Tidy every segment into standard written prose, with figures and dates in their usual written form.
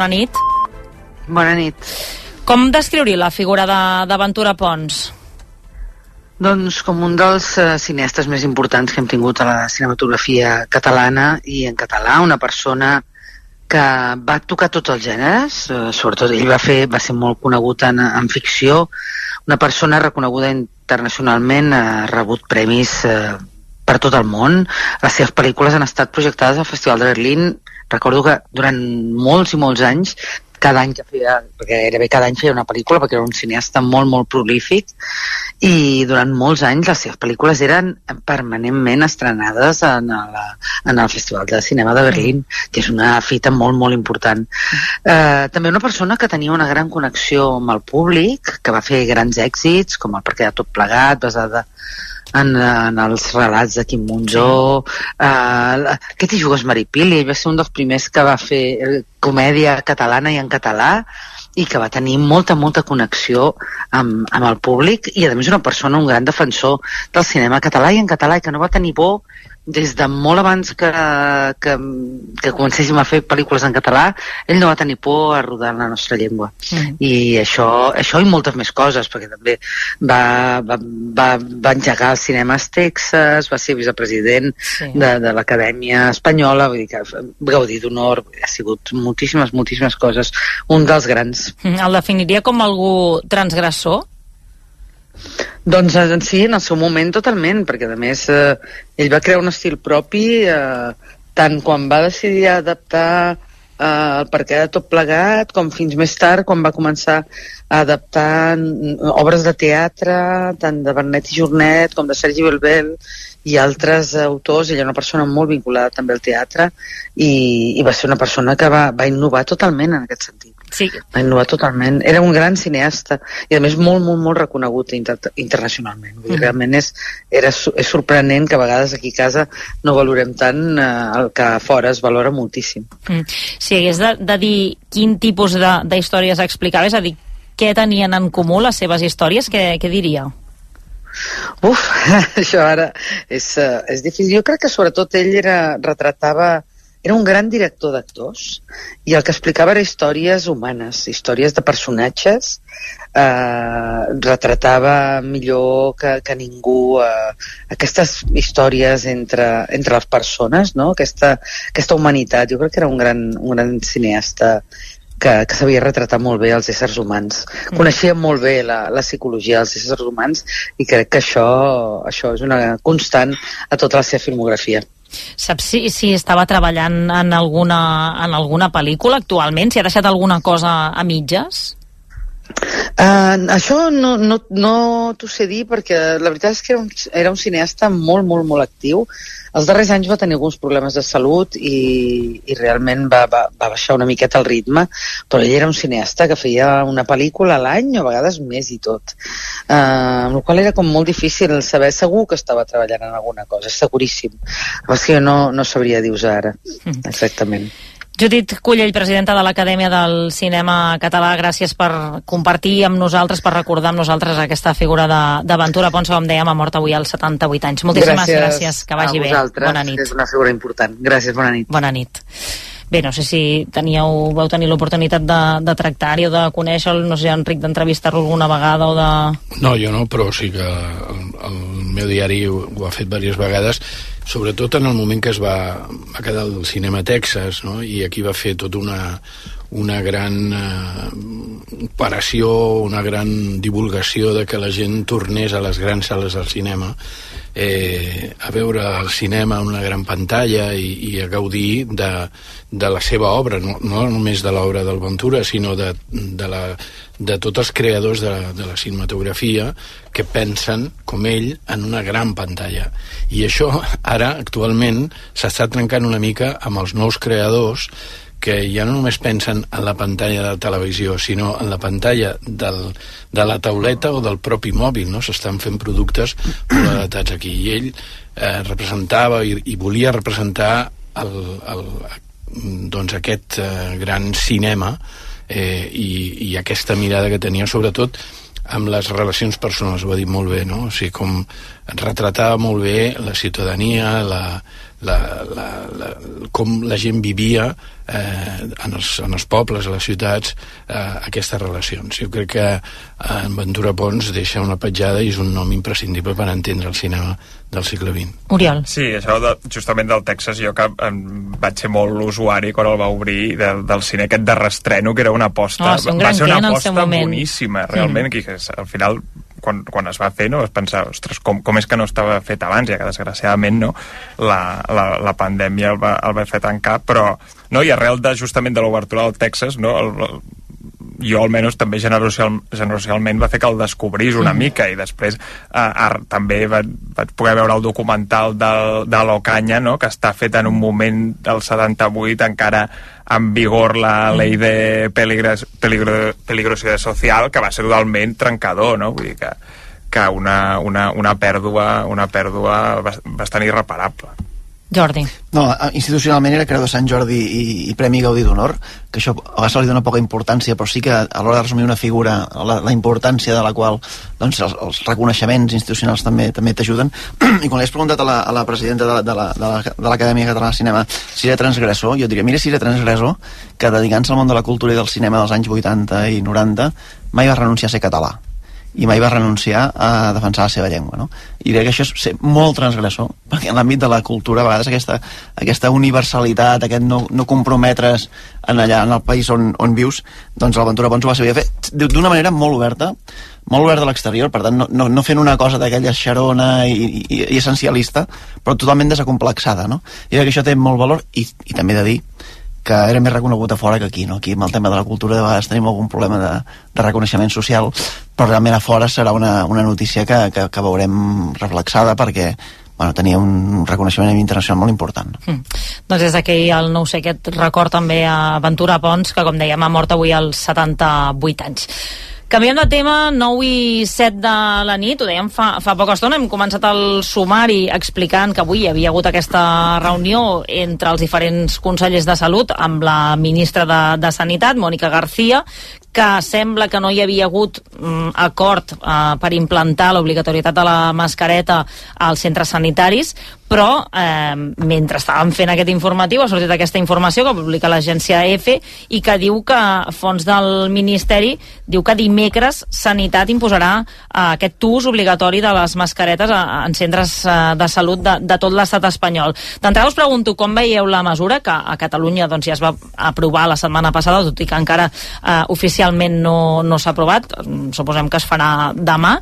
Bona nit. Bona nit. Com descriuria la figura de Ventura Pons? Doncs com un dels cineastes més importants que hem tingut a la cinematografia catalana i en català, una persona que va tocar tots els gèneres, sobretot ell va ser molt conegut en ficció, una persona reconeguda internacionalment, ha rebut premis per tot el món. Les seves pel·lícules han estat projectades al Festival de Berlín. Recordo que durant molts i molts anys, cada any perquè gairebé cada any feia una pel·lícula, perquè era un cineasta molt, molt prolífic, i durant molts anys les seves pel·lícules eren permanentment estrenades en el Festival de Cinema de Berlín, que és una fita molt, molt important. També una persona que tenia una gran connexió amb el públic, que va fer grans èxits, com El perquè de tot plegat, basada en els relats de Quim Monzó, Què t'hi jugues, Maripili? Ell va ser un dels primers que va fer comèdia catalana i en català, i que va tenir molta, molta connexió amb el públic, i a més una persona, un gran defensor del cinema català i en català, i que no va tenir por des de molt abans que comencéssim a fer pel·lícules en català. Ell no va tenir por a rodar en la nostra llengua. I això i moltes més coses, perquè també va engegar el cinema als Texas, va ser vicepresident de l'Acadèmia Espanyola, vull dir que gaudí d'honor, ha sigut moltíssimes, moltíssimes coses. Un dels grans. El definiria com algú transgressor? Doncs sí, en el seu moment totalment, perquè a més ell va crear un estil propi, tant quan va decidir adaptar El perquè de tot plegat, com fins més tard quan va començar a adaptar obres de teatre, tant de Bernet i Jornet com de Sergi Belbel i altres autors. Ella era una persona molt vinculada també al teatre, i va ser una persona que va innovar totalment en aquest sentit. Sí. Va innovar totalment. Era un gran cineasta i a més molt, molt, molt reconegut internacionalment. Vull dir, realment és sorprenent que a vegades aquí a casa no valorem tant el que a fora es valora moltíssim. Si hagués de dir quin tipus d'històries explicava, és a dir, què tenien en comú les seves històries, què diria? Això ara és difícil. Jo crec que sobretot ell era un gran director d'actors, i el que explicava era històries humanes, històries de personatges, retratava millor que ningú aquestes històries entre les persones, no? Aquesta humanitat. Jo crec que era un gran cineasta que sabia retratar molt bé els éssers humans. Coneixia molt bé la psicologia dels éssers humans, i crec que això és una constant a tota la seva filmografia. Saps si estava treballant en alguna pel·lícula actualment? Si ha deixat alguna cosa a mitges? Això no t'ho sé dir, perquè la veritat és que era un cineasta molt, molt, molt actiu. Els darrers anys va tenir alguns problemes de salut i realment va baixar una miqueta el ritme, però ell era un cineasta que feia una pel·lícula a l'any, o a vegades més i tot, amb la qual era com molt difícil saber. Segur que estava treballant en alguna cosa, seguríssim, però és que jo no sabria dir-vos ara exactament. Judit Cullell, presidenta de l'Acadèmia del Cinema Català, gràcies per compartir amb nosaltres, per recordar amb nosaltres aquesta figura de Ventura Pons, com dèiem, ha mort avui als 78 anys. Moltíssimes gràcies, que vagi bé. Bona nit. És una figura important. Gràcies, bona nit. Bona nit. Bé, no sé si vau tenir l'oportunitat de tractar-hi o de conèixer-lo, no sé, Enric, d'entrevistar-lo alguna vegada o de... No, jo no, però sí que el meu diari ho ha fet diverses vegades, sobretot en el moment que es va quedar al Cinema Texas, no? I aquí va fer tota una gran operació, una gran divulgació de que la gent tornés a les grans sales del cinema, a veure el cinema en una gran pantalla i a gaudir de la seva obra, no només de l'obra del Ventura, sinó de tots els creadors de la cinematografia que pensen, com ell, en una gran pantalla. I això ara, actualment, s'està trencant una mica amb els nous creadors, que ja no només pensen en la pantalla de televisió, sinó en la pantalla de la tauleta o del propi mòbil, no? S'estan fent productes molt adaptats aquí. I ell representava i volia representar doncs aquest gran cinema i aquesta mirada que tenia, sobretot amb les relacions personals, ho ha dit molt bé, no? O sigui, com retratava molt bé la ciutadania, com la gent vivia en els pobles, a les ciutats, aquestes relacions. Jo crec que en Ventura Pons deixa una petjada i és un nom imprescindible per entendre el cinema del segle XX. Oriol. Sí, això justament del Texas, jo que vaig ser molt usuari quan el va obrir del cine aquest de reestreno, que era una aposta, va ser una aposta boníssima, realment, que al final quan es va fer, no, vas pensar, ostres, com és que no estava fet abans, ja que desgraciadament no, la pandèmia el va fer tancar, però no, i arrel justament de l'obertura del Texas, no, jo almenys també generosialment va fer que el descobrís una mica, i després també vaig poder veure el documental de l'Ocaña, no?, que està fet en un moment del 78 encara en vigor la llei de peligrosidad social, que va ser totalment trencador, no? Vull dir que una pèrdua bastant irreparable. Jordi. No, institucionalment era creador de Sant Jordi i Premi Gaudí d'Honor, que això a vegades li dona poca importància, però sí que a l'hora de resumir una figura, la importància de la qual doncs, els reconeixements institucionals també t'ajuden. I quan li has preguntat a la presidenta de l'Acadèmia Catalana de Cinema si era transgressor, jo diria, mira si era transgressor que dedicant-se al món de la cultura i del cinema dels anys 80 i 90 mai va renunciar a ser català i mai va renunciar a defensar la seva llengua, no? I crec que això és ser molt transgressor, perquè en l'àmbit de la cultura a vegades aquesta universalitat, aquest no comprometre's en el país on vius, doncs el Ventura Pons ho va saber fer d'una manera molt oberta a l'exterior, per tant no fent una cosa d'aquella xarona i essencialista, però totalment desacomplexada, no? I crec que això té molt valor i també he de dir que era més reconegut a fora que aquí, no? Aquí amb el tema de la cultura de vegades tenim algun problema de reconeixement social, però realment a fora serà una notícia que veurem reflexada perquè tenia un reconeixement internacional molt important. Doncs des d'aquí el no sé, aquest record també a Ventura Pons, que com dèiem ha mort avui als 78 anys. Canviem de tema, 9 i 7 de la nit, ho dèiem fa poca estona, hem començat el sumari explicant que avui hi havia hagut aquesta reunió entre els diferents consellers de Salut amb la ministra de Sanitat, Mònica García, que sembla que no hi havia hagut acord per implantar l'obligatorietat de la mascareta als centres sanitaris, però mentre estàvem fent aquest informatiu ha sortit aquesta informació que publica l'agència EFE i que diu que fons del Ministeri diu que dimecres Sanitat imposarà aquest ús obligatori de les mascaretes en centres de salut de tot l'estat espanyol. D'entrada us pregunto com veieu la mesura, que a Catalunya doncs, ja es va aprovar la setmana passada, tot i que encara oficialment no s'ha aprovat, suposem que es farà demà.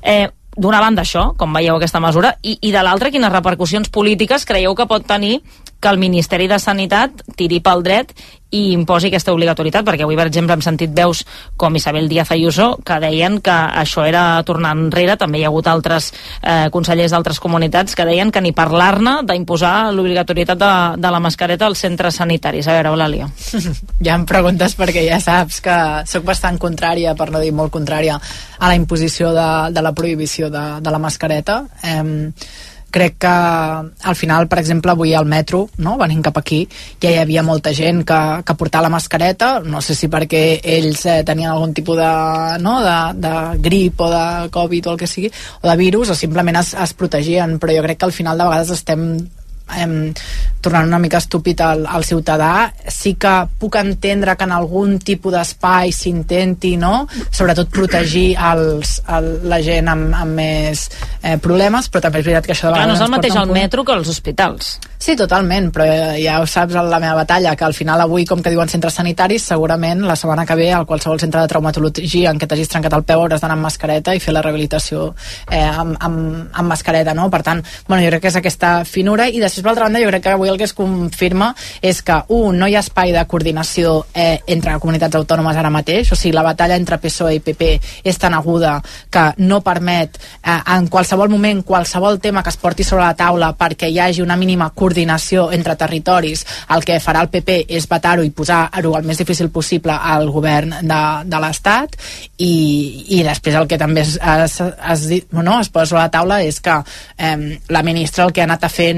D'una banda això, com veieu aquesta mesura, i de l'altra, quines repercussions polítiques creieu que pot tenir que el Ministeri de Sanitat tiri pel dret i imposi aquesta obligatorietat, perquè avui, per exemple, hem sentit veus com Isabel Díaz Ayuso que deien que això era tornar enrere. També hi ha hagut altres consellers d'altres comunitats que deien que ni parlar-ne d'imposar l'obligatorietat de la mascareta als centres sanitaris. A veure, Eulàlia. Ja em preguntes perquè ja saps que sóc bastant contrària, per no dir molt contrària, a la imposició de la prohibició de la mascareta. Crec que al final, per exemple, avui al metro, no, venint cap aquí, ja hi havia molta gent que portava la mascareta, no sé si perquè ells tenien algun tipus de grip o de Covid o el que sigui, o de virus, o simplement es protegien, però jo crec que al final de vegades estem tornant una mica estúpid al ciutadà. Sí que puc entendre que en algun tipus d'espai s'intenti, no?, sobretot protegir la gent amb més problemes, però també és veritat que això de vegades no és el mateix al metro que als hospitals. Sí, totalment, però ja ho saps, la meva batalla, que al final avui, com que diuen centres sanitaris, segurament la setmana que ve a qualsevol centre de traumatologia en què t'hagis trencat el peu hauràs d'anar amb mascareta i fer la rehabilitació amb mascareta, no? Per tant, jo crec que és aquesta finura. I després, per altra banda, jo crec que avui el que es confirma és que, no hi ha espai de coordinació entre comunitats autònomes ara mateix, o sigui, la batalla entre PSOE i PP és tan aguda que no permet en qualsevol moment, qualsevol tema que es porti sobre la taula perquè hi hagi una mínima coordinació entre territoris. El que farà el PP és vetar-ho i posar-ho el més difícil possible al govern de l'Estat, i després el que també es posa sobre la taula és que la ministra el que ha anat a fer no és a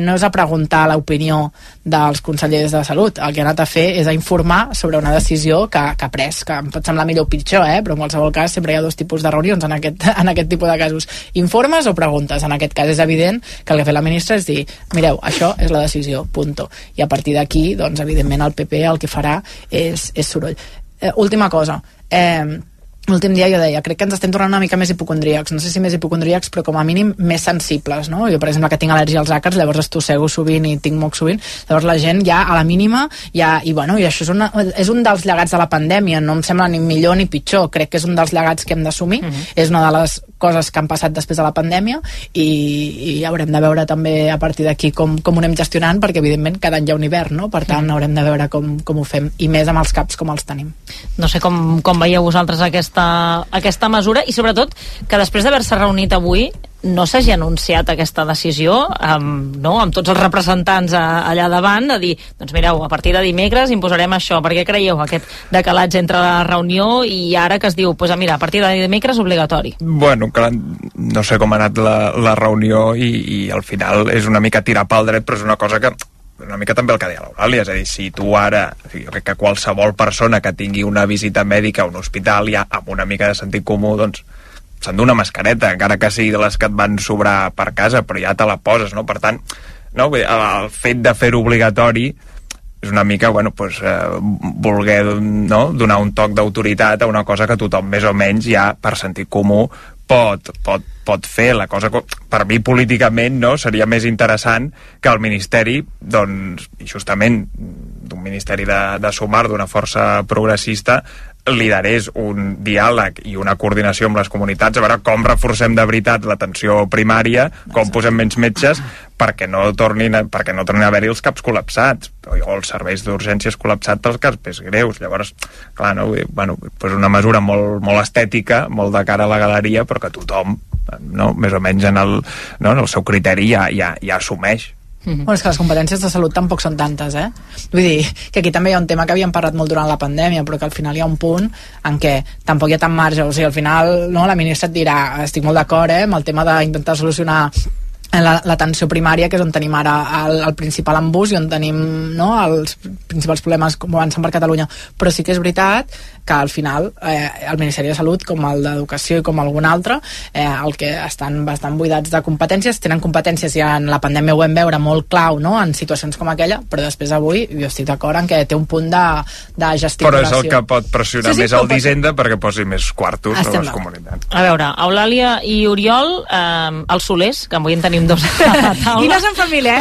preguntar l'opinió dels consellers de Salut. El que ha anat a fer és a informar sobre una decisió que ha pres, que em pot semblar millor o pitjor, però en qualsevol cas sempre hi ha dos tipus de reunions en aquest tipus de casos. Informes o preguntes? En aquest cas és evident que el que ha fet la ministra és dir, mireu, això és la decisió, punto. I a partir d'aquí, doncs, evidentment, el PP el que farà és soroll. Última cosa, l'últim dia jo deia, crec que ens estem tornant una mica més hipocondríacs, no sé si més hipocondríacs, però com a mínim més sensibles, no? Jo, per exemple, que tinc al·lèrgia als àcars, llavors estossego sovint i tinc moc sovint, llavors la gent ja a la mínima, i això és un dels llegats de la pandèmia, no em sembla ni millor ni pitjor, crec que és un dels llegats que hem d'assumir, és una de les coses que han passat després de la pandèmia i haurem de veure també a partir d'aquí com ho anem gestionant, perquè evidentment cada any hi ha un hivern, no? Per tant haurem de veure com ho fem, i més amb els caps com els tenim. No sé com veieu vosaltres aquesta mesura, i sobretot que després d'haver-se reunit avui no s'hagi anunciat aquesta decisió amb tots els representants allà davant, de dir, doncs mireu, a partir de dimecres imposarem això. Per què creieu aquest decalatge entre la reunió i ara que es diu, mira, a partir de dimecres obligatori? Bueno, clar, no sé com ha anat la reunió i al final és una mica tirar pel dret, però és una cosa que una mica també el que deia l'Eulàlia, és a dir, si tu ara, jo crec que qualsevol persona que tingui una visita mèdica a un hospital ja amb una mica de sentit comú, doncs s'han d'una mascareta, encara que sigui de les que et van sobrar per casa, però ja te la poses, no? Per tant, no? El fet de fer-ho obligatori és una mica, voler donar un toc d'autoritat a una cosa que tothom més o menys ja per sentit comú pot fer. La cosa, per mi políticament, no, seria més interessant que el Ministeri, doncs, i justament d'un Ministeri de Sumar, d'una força progressista, liderés un diàleg i una coordinació amb les comunitats, a veure com reforcem de veritat l'atenció primària, com posem menys metges, perquè no tornin a haver-hi els CAPs col·lapsats o els serveis d'urgències col·lapsats pels casos més greus. Llavors, clar, una mesura molt estètica, molt de cara a la galeria, però que tothom, més o menys en el seu criteri ja assumeix. Bueno, és que les competències de salut tampoc són tantes, Vull dir, que aquí també hi ha un tema que havíem parlat molt durant la pandèmia, però que al final hi ha un punt en què tampoc hi ha tant marge, o sigui, al final la ministra et dirà, estic molt d'acord, amb el tema d'intentar solucionar l'atenció primària, que és on tenim ara el principal embús i on tenim els principals problemes com avancen per Catalunya, però sí que és veritat que al final el Ministeri de Salut, com el d'Educació i com algun altre, el que estan bastant buidats de competències, tenen competències i en la pandèmia ho vam veure molt clau, en situacions com aquella, però després avui jo estic d'acord en que té un punt de gesticulació. Però és el que pot pressionar més el d'Hisenda perquè posi més quartos a les comunitats. A veure, Eulàlia i Oriol, els Solers, que avui en tenim dos a la taula. I no és en família,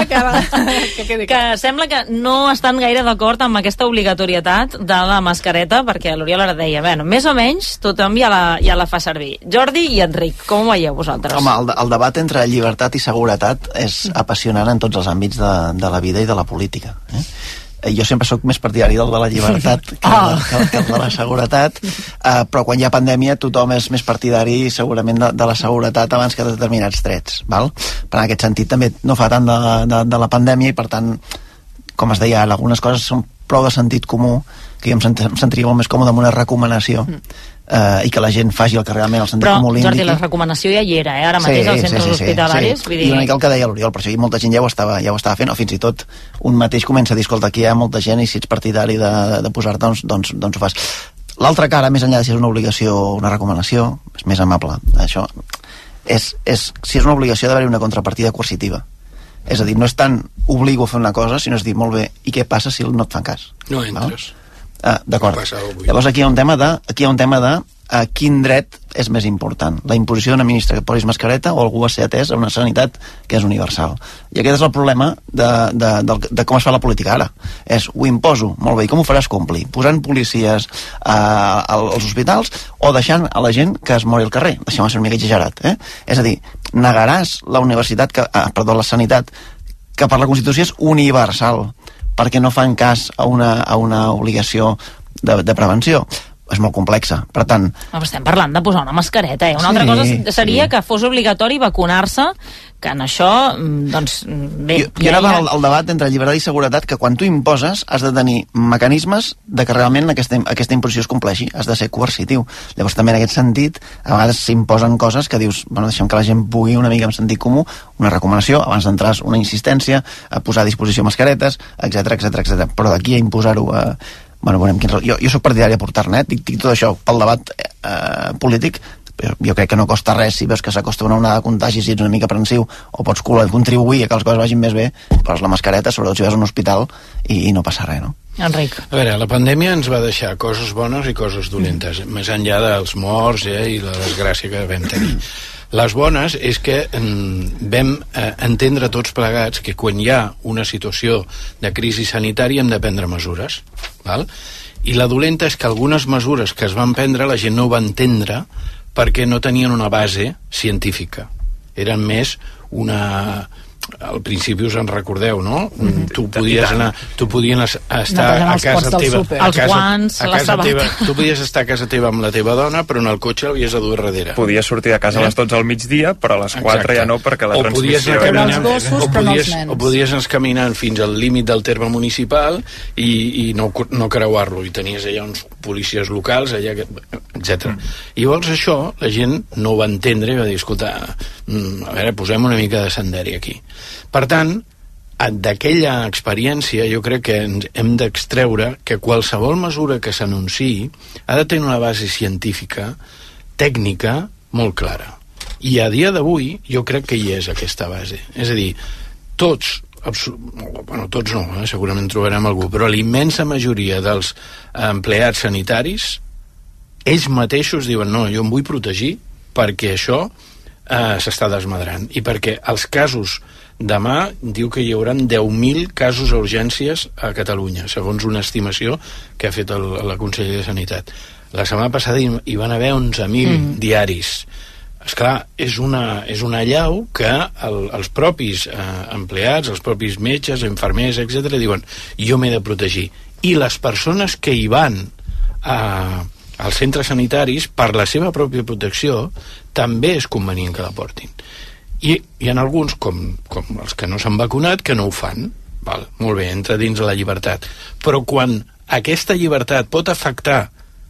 que sembla que no estan gaire d'acord amb aquesta obligatorietat de la mascareta, perquè l'Oriol ara deia, més o menys tothom ja la fa servir. Jordi i Enric, com ho veieu vosaltres? Home, el debat entre llibertat i seguretat és apassionant en tots els àmbits de la vida i de la política. Jo sempre sóc més partidari del de la llibertat que el de la seguretat, però quan hi ha pandèmia tothom és més partidari segurament de la seguretat abans que de determinats trets, val? Però en aquest sentit també no fa tant de la pandèmia i per tant, com es deia, algunes coses són prou de sentit comú que jo em sentiria molt més còmode amb una recomanació i que la gent faci el que realment el sentit comú l'indiqui. Però, Jordi, la recomanació ja hi era, ara mateix als centres hospitalaris. I una mica el que deia l'Oriol, per això molta gent ja ho estava fent, o fins i tot un mateix comença a dir, escolta, aquí hi ha molta gent i si ets partidari de posar-te, doncs ho fas. L'altra cara, més enllà de si és una obligació o una recomanació, és més amable, això, si és una obligació d'haver-hi una contrapartida coercitiva. És a dir, no és tant obligo a fer una cosa, sinó és dir, molt bé, i què passa si no et fan cas? No entres. D'acord. Llavors aquí hi ha un tema de quin dret és més important, la imposició d'una ministra que posis mascareta o algú a ser atès a una sanitat que és universal. I aquest és el problema de com es fa la política ara. Ho imposo, molt bé, i com ho faràs complir? Posant policies als hospitals o deixant a la gent que es mori al carrer? Deixem-ho ser una mica exagerat, És a dir, negaràs la sanitat que per la Constitució és universal perquè no fan cas a una obligació de prevenció. és molt complexa. Per tant... Estem parlant de posar una mascareta, Una altra cosa seria que fos obligatori vacunar-se, que en això, doncs, bé... Jo anava al debat entre llibertat i seguretat, que quan tu imposes has de tenir mecanismes de que realment aquesta imposició es compleixi, has de ser coercitiu. Llavors també en aquest sentit, a vegades s'imposen coses que dius, bueno, deixem que la gent pugui una mica amb sentit comú, una recomanació, abans d'entrar una insistència, a posar a disposició mascaretes, etc. Però d'aquí a imposar-ho bueno, veurem jo soc partidari de portar-ne, dic tot això pel debat polític. Jo crec que no costa res si veus que s'acosta una onada de contagis i ets una mica aprensiu o pots contribuir a que les coses vagin més bé, poses la mascareta, sobretot si vas a un hospital i no passa res, no? Enric. A veure, la pandèmia ens va deixar coses bones i coses dolentes, més enllà dels morts i la desgràcia que vam tenir. Les bones és que vam entendre tots plegats que quan hi ha una situació de crisi sanitària hem de prendre mesures, val? I la dolenta és que algunes mesures que es van prendre la gent no ho va entendre perquè no tenien una base científica. Eren més una... Al principi us en recordeu, no? Tu podies estar a casa teva... Els guants, la sabata... Tu podies estar a casa teva amb la teva dona, però en el cotxe l'havies de dur darrere. Podies sortir de casa a les 12 al migdia, però a les 4 ja no, perquè la transmissió... O podies anar caminant fins al límit del terme municipal i no creuar-lo, i tenies allà uns policies locals, etc. I llavors això, la gent no ho va entendre i va dir, escolta, a veure, posem una mica de senderi aquí. Per tant, d'aquella experiència jo crec que hem d'extreure que qualsevol mesura que s'anunciï ha de tenir una base científica, tècnica, molt clara. I a dia d'avui jo crec que hi és aquesta base. És a dir, tots no, segurament trobarem algú, però l'immensa majoria dels empleats sanitaris, ells mateixos diuen, no, jo em vull protegir perquè això s'està desmadrant, i perquè els casos demà diu que hi haurà 10.000 casos a urgències a Catalunya, segons una estimació que ha fet la Conselleria de Sanitat. La setmana passada hi van haver 11.000 diaris. Esclar, és una allau que els propis empleats, els propis metges, infermers, etc., diuen, jo m'he de protegir. I les persones que hi van als centres sanitaris, per la seva pròpia protecció, també és convenient que la portin. I hi ha alguns, com els que no s'han vacunat, que no ho fan. Val, molt bé, entra dins de la llibertat. Però quan aquesta llibertat pot afectar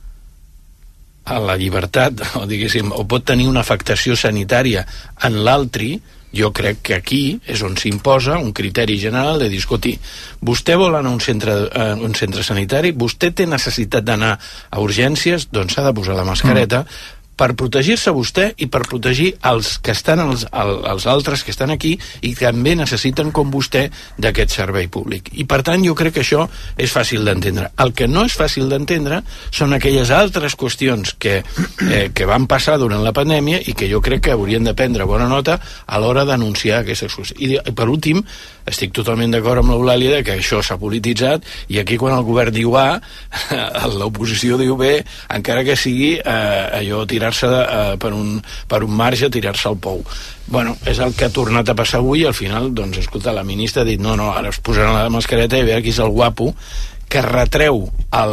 a la llibertat, o diguéssim, o pot tenir una afectació sanitària en l'altre, jo crec que aquí és on s'imposa un criteri general de dir, escolti, vostè vol anar a un centre sanitari, vostè té necessitat d'anar a urgències, doncs s'ha de posar la mascareta, per protegir-se vostè i per protegir els que estan els altres que estan aquí i que també necessiten, com vostè, d'aquest servei públic. I per tant jo crec que això és fàcil d'entendre. El que no és fàcil d'entendre són aquelles altres qüestions que van passar durant la pandèmia i que jo crec que haurien de prendre bona nota a l'hora d'anunciar aquestes coses. I per últim, estic totalment d'acord amb l'Eulàlia que això s'ha polititzat, i aquí quan el govern diu A, l'oposició diu B, encara que sigui allò tirar-se per un marge, tirar-se al pou. Bueno, és el que ha tornat a passar avui, i al final, doncs, escolta, la ministra ha dit no, ara es posaran la mascareta i a veure qui és el guapo que retreu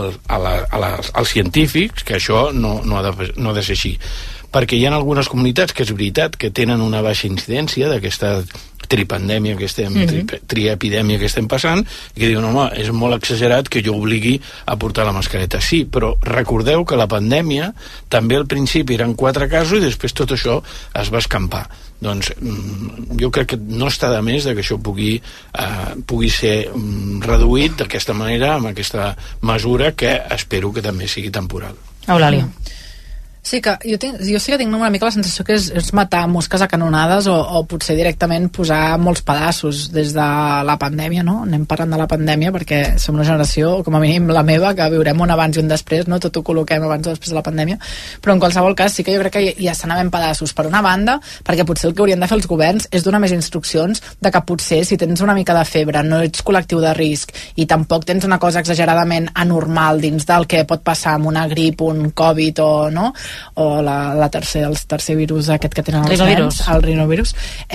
als científics que això no ha de ser així. Perquè hi ha algunes comunitats que és veritat que tenen una baixa incidència d'aquesta tripandèmia que estem, triepidèmia que estem passant, i que diuen, home, és molt exagerat que jo obligui a portar la mascareta. Sí, però recordeu que la pandèmia també al principi eren 4 casos i després tot això es va escampar. Doncs jo crec que no està de més que això pugui ser reduït d'aquesta manera, amb aquesta mesura que espero que també sigui temporal. Eulàlia. Sí, que jo sí que tinc una mica la sensació que és matar mosques a canonades o potser directament posar molts pedaços des de la pandèmia, no? Anem parlant de la pandèmia perquè som una generació, com a mínim la meva, que viurem un abans i un després, no? Tot ho col·loquem abans o després de la pandèmia, però en qualsevol cas sí que jo crec que ja s'anaven pedaços. Per una banda, perquè potser el que haurien de fer els governs és donar més instruccions de que potser si tens una mica de febre, no ets col·lectiu de risc i tampoc tens una cosa exageradament anormal dins del que pot passar amb una grip, un Covid o no, o el tercer virus aquest que tenen els nens, el rinovirus.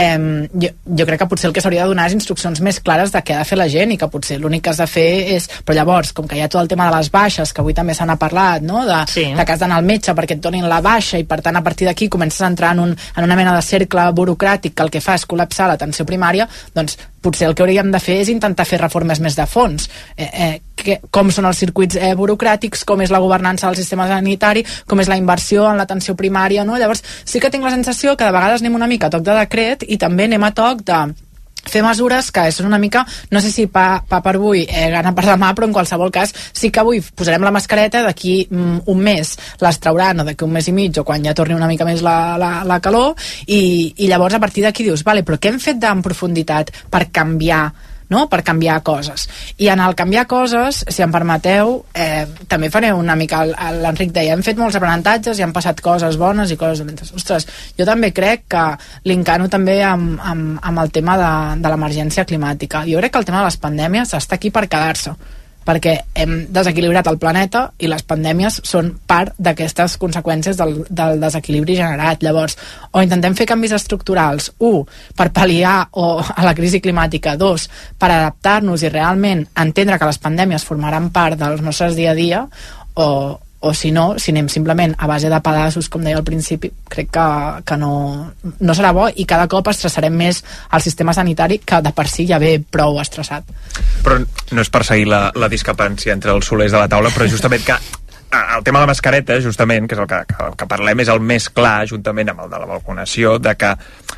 Jo crec que potser el que s'hauria de donar és instruccions més clares de què ha de fer la gent, i que potser l'únic que has de fer és... Però llavors, com que hi ha tot el tema de les baixes, que avui també se n'ha parlat, no? De que has d'anar al metge perquè et donin la baixa, i per tant a partir d'aquí comences a entrar en una mena de cercle burocràtic que el que fa és col·lapsar l'atenció primària, doncs potser el que hauríem de fer és intentar fer reformes més de fons. Com són els circuits burocràtics, com és la governança del sistema sanitari, com és la inversió en l'atenció primària, no? Llavors sí que tinc la sensació que de vegades anem una mica a toc de decret, i també anem a toc de fer mesures que són una mica, no sé si pa per avui, gana per demà, però en qualsevol cas sí que avui posarem la mascareta, d'aquí un mes les trauran, o d'aquí un mes i mig, o quan ja torni una mica més la calor, i llavors a partir d'aquí dius, vale, però què hem fet en profunditat per canviar, no? Per canviar coses. I en el canviar coses, si em permeteu, també faré una mica, l'Enric deia, hem fet molts aprenentatges i han passat coses bones i coses dolentes. Ostres, jo també crec que l'incano també amb el tema de l'emergència climàtica. Jo crec que el tema de les pandèmies està aquí per quedar-se, perquè hem desequilibrat el planeta i les pandèmies són part d'aquestes conseqüències del desequilibri generat. Llavors, o intentem fer canvis estructurals, per pal·liar a la crisi climàtica, per adaptar-nos i realment entendre que les pandèmies formaran part dels nostres dia a dia, o si no, si anem simplement a base de pedaços, com deia al principi, crec que no serà bo, i cada cop estressarem més el sistema sanitari, que de per si ja ve prou estressat. Però no és per seguir la discrepància entre els solers de la taula, però justament que el tema de la mascareta, justament, que és el que parlem, és el més clar, juntament amb el de la vacunació, de que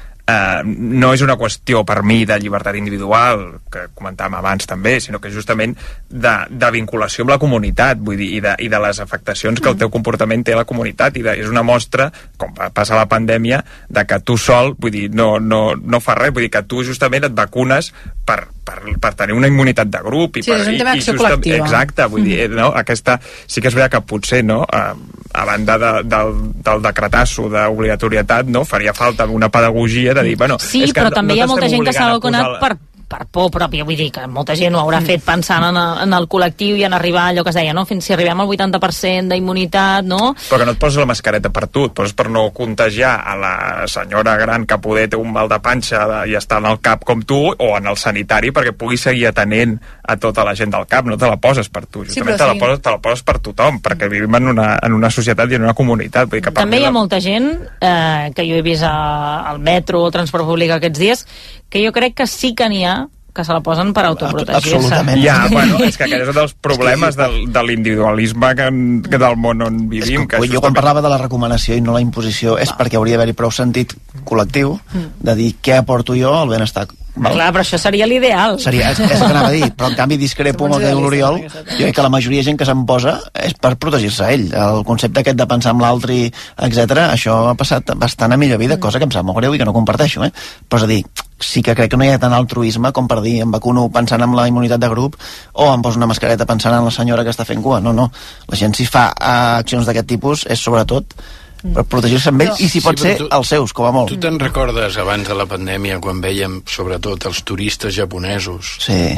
no és una qüestió per mi de llibertat individual, que comentàvem abans també, sinó que justament de vinculació amb la comunitat, vull dir, i de les afectacions que el teu comportament té a la comunitat, i és una mostra, com passa a la pandèmia, de que tu sol, vull dir, no fa res, vull dir que tu justament et vacunes per tenir una immunitat de grup, és un tema d'acció col·lectiva. Exacte, vull dir, no? Aquesta sí que és veritat que potser, no, a banda del decretasso d'obligatorietat, no, faria falta una pedagogia de dir, bueno, sí, és que però també hi ha molta gent que s'ha vacunat per por pròpia, vull dir que molta gent ho haurà fet pensant en el col·lectiu i en arribar a allò que es deia, no? Fins si arribem al 80% d'immunitat, no? Però que no et poses la mascareta per tu, et poses per no contagiar a la senyora gran que poder té un mal de panxa i està en el CAP com tu, o en el sanitari perquè pugui seguir atenent a tota la gent del CAP, no te la poses per tu, justament te la poses per tothom, perquè vivim en una societat i en una comunitat. Vull dir que també hi ha molta gent que jo he vist al metro o al transport públic aquests dies, que jo crec que sí que n'hi ha que se la posen per autoprotegir-se. Absolutament. Ja, bueno, és que aquest és un dels problemes de l'individualisme del món on vivim. Jo quan parlava de la recomanació i no la imposició és perquè hauria d'haver-hi prou sentit col·lectiu de dir què aporto jo al benestar. Clar, però això seria l'ideal. És el que anava a dir, però en canvi discrepo amb el que diu l'Oriol. Jo crec que la majoria de gent que se'n posa és per protegir-se a ell. El concepte aquest de pensar en l'altre, etc., això ha passat bastant a millor vida, cosa que em sap molt greu i que no comparteixo, però és a dir, sí que crec que no hi ha tant altruisme com per dir em vacuno pensant en la immunitat de grup o em poso una mascareta pensant en la senyora que està fent cua. No. La gent si fa accions d'aquest tipus és sobretot per protegir-se amb ell i si pot ser els seus, com a molt. Tu te'n recordes abans de la pandèmia quan vèiem sobretot els turistes japonesos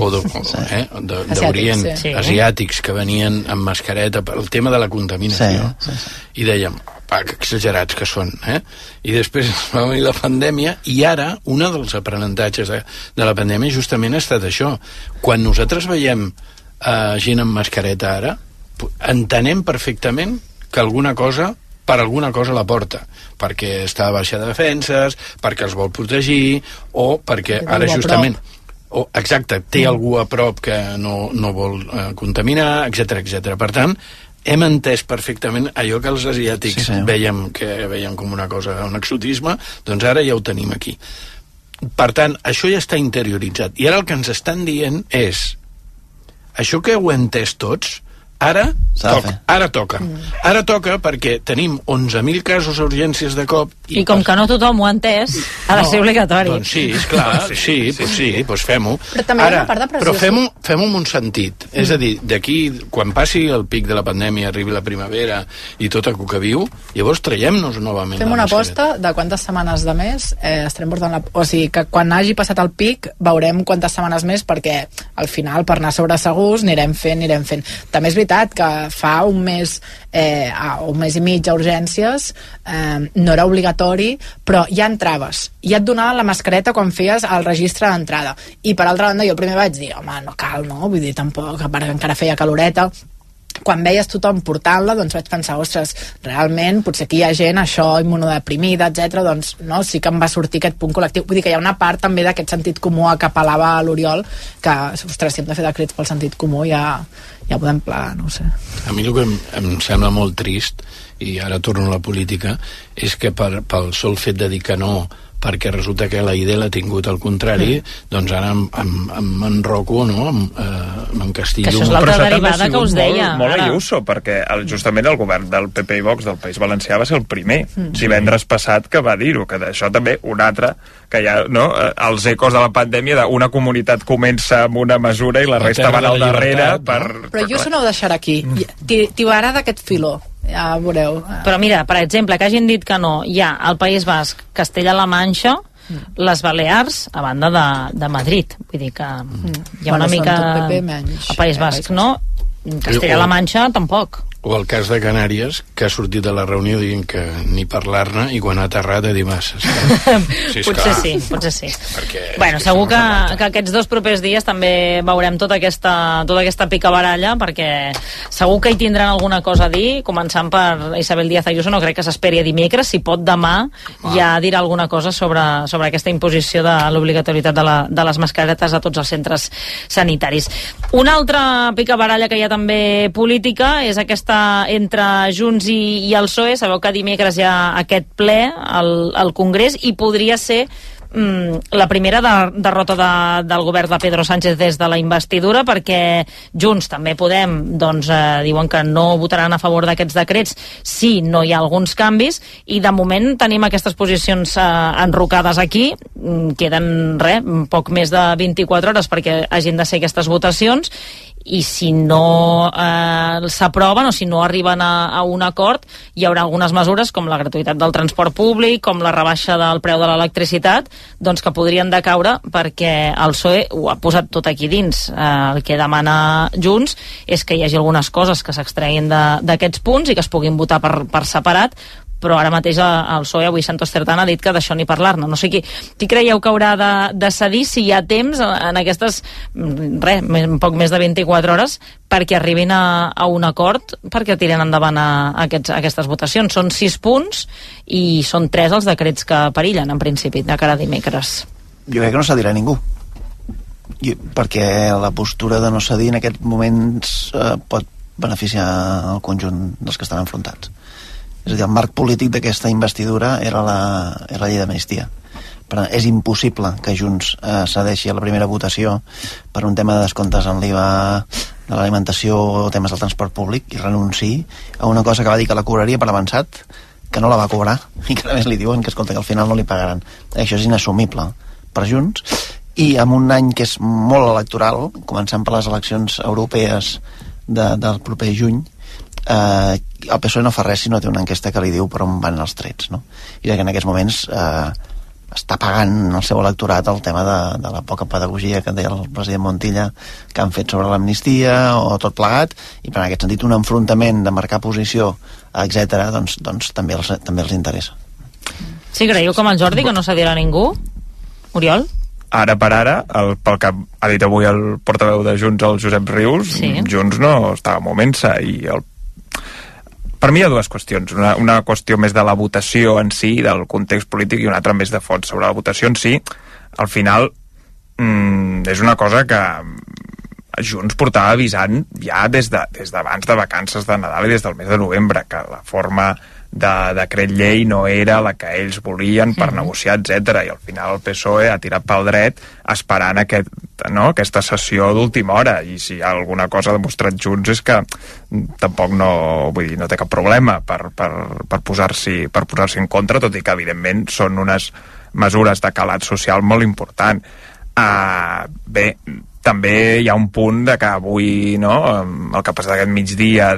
d'Orient, asiàtics que venien amb mascareta pel tema de la contaminació i dèiem, que exagerats que són, i després va venir la pandèmia i ara un dels aprenentatges de la pandèmia justament ha estat això. Quan nosaltres veiem gent amb mascareta ara, entenem perfectament que per alguna cosa la porta, perquè està a baixa de defenses, perquè els vol protegir, o perquè ara justament exacte, té algú a prop que no vol contaminar, etc. Per tant, hem entès perfectament allò que els asiàtics veiem com una cosa, un exotisme, doncs ara ja ho tenim aquí. Per tant, això ja està interioritzat. I ara el que ens estan dient és això que ho hem entès tots, ara toca. Ara toca perquè tenim 11.000 casos a urgències de cop. I com que no tothom ho ha entès, ha de ser obligatori. Doncs sí, esclar, doncs fem-ho. Però també hi ha una part de pressió. Però fem-ho amb un sentit. És a dir, d'aquí, quan passi el pic de la pandèmia, arribi la primavera i tot el que viu, llavors traiem-nos novament fem una aposta de quantes setmanes de més estarem portant o sigui, que quan hagi passat el pic veurem quantes setmanes més, perquè al final, per anar sobre segurs, anirem fent. També és veritat veritat que fa un mes i mig a urgències no era obligatori, però ja entraves, ja et donaven la mascareta quan feies el registre d'entrada, i per altra banda jo primer vaig dir, home, no cal, no? Vull dir, tampoc, perquè encara feia caloreta. Quan veies tothom portant-la, doncs vaig pensar, ostres, realment, potser aquí hi ha gent, això, immunodeprimida, etc. Doncs no, sí que em va sortir aquest punt col·lectiu. Vull dir que hi ha una part també d'aquest sentit comú que apel·lava a l'Oriol, que, ostres, si hem de fer decrets pel sentit comú ja podem plegar, no ho sé. A mi el que em sembla molt trist, i ara torno a la política, és que pel sol fet de dir que no, perquè resulta que la idea l'ha tingut al contrari, doncs ara m'enroco, no? M'encastillo. Que això és l'altra derivada que us deia. Molt Ayuso, perquè justament el govern del PP i Vox del País Valencià va ser el primer, divendres passat, que va dir-ho, que d'això també un altre, que hi ha, no, els ecos de la pandèmia d'una comunitat comença amb una mesura i la resta van al darrere per... Però Ayuso no ho deixarà aquí, tibarà d'aquest filó. Ja veureu. Però mira, per exemple, que hagin dit que no, hi ha el País Basc, Castella-La Manxa, les Balears, a banda de Madrid. Vull dir que hi ha una mica... El País Basc, no? Castella-La Manxa, tampoc. O el cas de Canàries, que ha sortit de la reunió dient que ni parlar-ne, i quan ha aterrat ha dit massa. Potser sí. Perquè, bueno, segur que aquests 2 propers dies també veurem tota aquesta picabaralla, perquè segur que hi tindran alguna cosa a dir, començant per Isabel Díaz Ayuso. No crec que s'esperi a dimecres, si pot demà ja dirà alguna cosa sobre aquesta imposició de l'obligatorietat de les mascaretes a tots els centres sanitaris. Una altra picabaralla que hi ha també política és aquesta entre Junts i el PSOE. Sabeu que dimecres hi ha aquest ple al Congrés i podria ser la primera derrota del govern de Pedro Sánchez des de la investidura, perquè Junts, també Podem, doncs diuen que no votaran a favor d'aquests decrets si no hi ha alguns canvis, i de moment tenim aquestes posicions enrocades aquí. Queden poc més de 24 hores perquè hagin de ser aquestes votacions, i si no s'aproven o si no arriben a un acord, hi haurà algunes mesures com la gratuïtat del transport públic, com la rebaixa del preu de l'electricitat, doncs que podrien decaure, perquè el PSOE ho ha posat tot aquí dins. El que demana Junts és que hi hagi algunes coses que s'extreguin d'aquests punts i que es puguin votar per separat, però ara mateix el PSOE, avui Santos Cerdán, ha dit que d'això ni parlar-ne. No sé qui creieu que haurà de cedir, si hi ha temps en aquestes poc més de 24 hores perquè arribin a un acord, perquè tiren endavant aquestes votacions. Són 6 punts i són 3 els decrets que perillen en principi de cara a dimecres. Jo crec que no cedirà ningú, perquè la postura de no cedir en aquests moments pot beneficiar el conjunt dels que estan enfrontats. És a dir, el marc polític d'aquesta investidura era la llei d'amnistia. Per tant, és impossible que Junts cedeixi a la primera votació per un tema de descomptes en l'IVA de l'alimentació o temes del transport públic i renunciï a una cosa que va dir que la cobraria per avançat, que no la va cobrar, i que a més li diuen que, escolta, que al final no li pagaran. Això és inassumible per Junts, i en un any que és molt electoral, començant per les eleccions europees del proper juny, el PSOE no fa res si no té una enquesta que li diu per on van els trets, no? I que en aquests moments està pagant el seu electorat el tema de la poca pedagogia que deia el president Montilla que han fet sobre l'amnistia o tot plegat, i per en aquest sentit un enfrontament de marcar posició, etc., doncs també els interessa. Sí, creieu com el Jordi que no cedirà ningú? Oriol? Ara per ara, pel que ha dit avui el portaveu de Junts, el Josep Rius, sí. Junts no estava movent-se, i per mi hi ha 2 qüestions. Una qüestió més de la votació en si, del context polític, i una altra més de fons. Sobre la votació en si, al final és una cosa que Junts portava avisant ja des d'abans de vacances de Nadal i des del mes de novembre, que la forma de decret llei no era la que ells volien per negociar, etc. I al final el PSOE ha tirat pel dret esperant aquesta sessió d'última hora, i si hi ha alguna cosa demostrat Junts és que tampoc no té cap problema per posar-s'hi en contra, tot i que evidentment són unes mesures de calat social molt important. Bé, també hi ha un punt de que avui, no, el que ha passat aquest migdia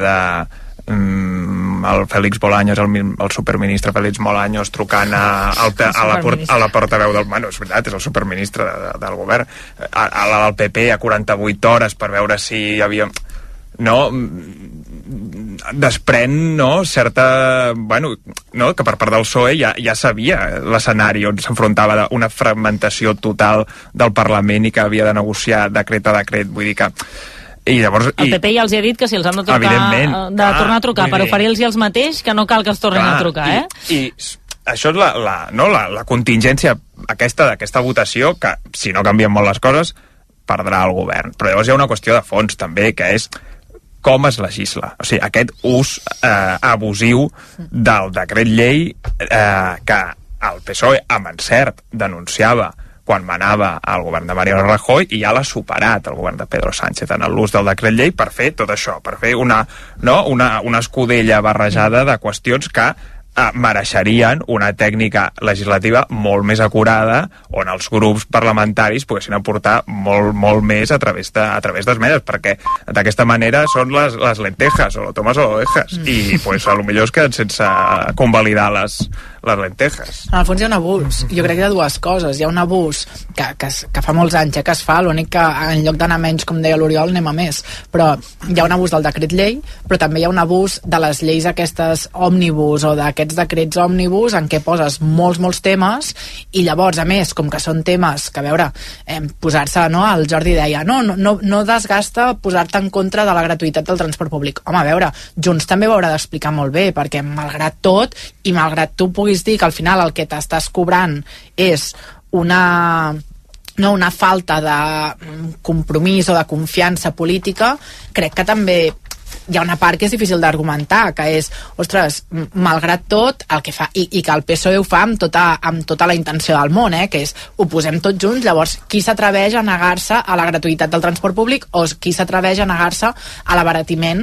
el Félix Bolaños, el superministre Félix Bolaños trucant a la portaveu del... Bueno, és veritat, és el superministre del govern, al PP a 48 hores per veure si hi havia... desprèn certa... que per part del PSOE ja sabia l'escenari on s'enfrontava una fragmentació total del Parlament i que havia de negociar decret a decret, vull dir que... I llavors, el PP ja els ha dit que si els han de tornar a trucar per oferir-los els mateix, que no cal que els tornin a trucar, I això és la contingència d'aquesta votació, que si no canvien molt les coses perdrà el govern. Però llavors hi ha una qüestió de fons també, que és com es legisla. O sigui, aquest ús abusiu del decret llei que el PSOE amb encert denunciava quan manava al govern de Mariano Rajoy, i ja l'ha superat el govern de Pedro Sánchez en l'ús del decret llei per fer tot això, per fer una escudella barrejada de qüestions que mereixerien una tècnica legislativa molt més acurada, on els grups parlamentaris poguessin aportar molt més a través d'esmenes, perquè d'aquesta manera són les lentejas, o lo tomas o lo dejas, i pues a lo millor es queden sense convalidar les lentejas. En el fons hi ha un abús, jo crec que hi ha dues coses. Hi ha un abús que fa molts anys que es fa, l'únic que en lloc d'anar menys, com deia l'Oriol, anem a més, però hi ha un abús del decret llei, però també hi ha un abús de les lleis aquestes òmnibus o d'aquests decrets òmnibus en què poses molts temes, i llavors, a més, com que són temes que, a veure, posar-se, el Jordi deia, no desgasta posar-te en contra de la gratuïtat del transport públic. Home, a veure, Junts també ho haurà d'explicar molt bé, perquè malgrat tot, i malgrat tu puguis dir que al final el que t'estàs cobrant és una falta de compromís o de confiança política, crec que també hi ha una part que és difícil d'argumentar, que és, ostres, malgrat tot, el que fa, i que el PSOE ho fa amb tota la intenció del món, que és, ho posem tots junts, llavors, qui s'atreveix a negar-se a la gratuïtat del transport públic o qui s'atreveix a negar-se a l'abaratiment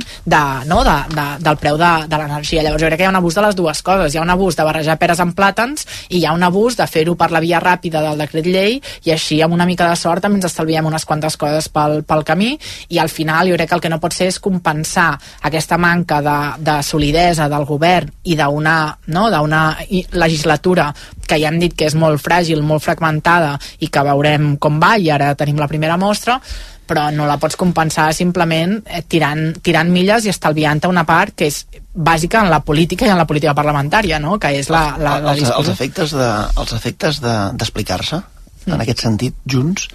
del preu de l'energia. Llavors, jo crec que hi ha un abús de les dues coses. Hi ha un abús de barrejar peres amb plàtans i hi ha un abús de fer-ho per la via ràpida del decret llei, i així, amb una mica de sort, també ens estalviem unes quantes coses pel camí, i al final jo crec que el que no pot ser és compensar aquesta manca de solidesa del govern i d'una legislatura que ja hem dit que és molt fràgil, molt fragmentada, i que veurem com va, i ara tenim la primera mostra, però no la pots compensar simplement tirant milles i estalviant-te una part que és bàsica en la política i en la política parlamentària, no? Que és els efectes d'explicar-se, en aquest sentit, Junts,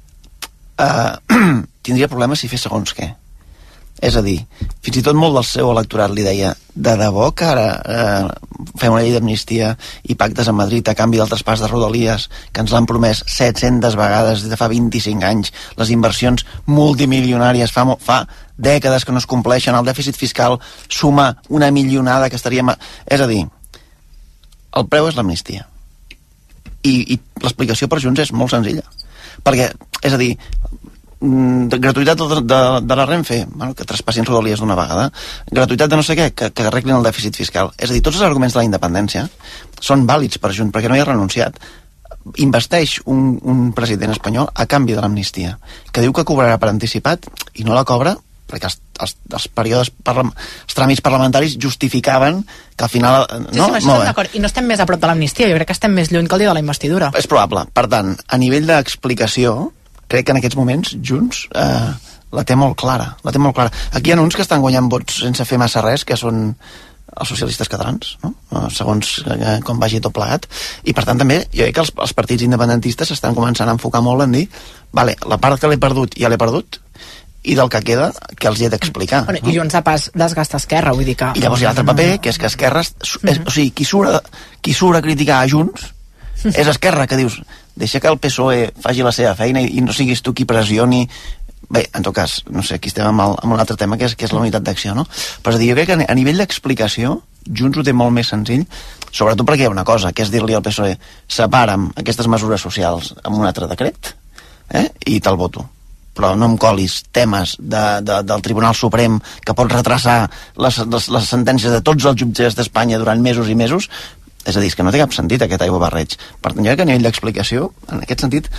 tindria problemes si fes segons què. És a dir, fins i tot molt del seu electorat li deia, de debò que ara fem una llei d'amnistia i pactes a Madrid a canvi del traspàs de Rodalies, que ens l'han promès 700 vegades des de fa 25 anys, les inversions multimilionàries fa dècades que no es compleixen, el dèficit fiscal suma una milionada que estaríem... És a dir, el preu és l'amnistia. I l'explicació per Junts és molt senzilla. Perquè, és a dir, gratuïtat de la Renfe, que traspassin Rodalies d'una vegada, gratuïtat de no sé què, que arreglin el dèficit fiscal. És a dir, tots els arguments de la independència són vàlids per Junts, perquè no hi ha renunciat. Investeix un president espanyol a canvi de l'amnistia, que diu que cobrarà per anticipat i no la cobra perquè els períodes, els tràmits parlamentaris justificaven que al final... Sí, estem d'acord. I no estem més a prop de l'amnistia, jo crec que estem més lluny que el dia de la investidura. És probable. Per tant, a nivell d'explicació, crec que en aquests moments Junts la té molt clara. Aquí hi ha uns que estan guanyant vots sense fer massa res, que són els socialistes catalans, no? Segons com vagi tot plegat, i per tant també jo crec que els partits independentistes s'estan començant a enfocar molt en dir, vale, la part que l'he perdut ja l'he perdut, i del que queda que els hi he d'explicar. Bueno, no? I Junts de pas desgasta Esquerra, vull dir que... I llavors hi ha l'altre paper, que és que Esquerra... O sigui, qui surt a criticar a Junts és Esquerra, que dius, deixa que el PSOE faci la seva feina i no siguis tu qui pressioni. Bé, en tot cas, no sé, aquí estem amb un altre tema, que és la unitat d'acció, no? Però és a dir, jo crec que a nivell d'explicació Junts ho té molt més senzill, sobretot perquè hi ha una cosa, que és dir-li al PSOE, separa'm aquestes mesures socials amb un altre decret, i te'l voto. Però no em colis temes del Tribunal Suprem que pot retrasar les sentències de tots els jutges d'Espanya durant mesos i mesos. És a dir, és que no té cap sentit aquest aiguabarreig. Per tant, jo crec que a nivell d'explicació, en aquest sentit,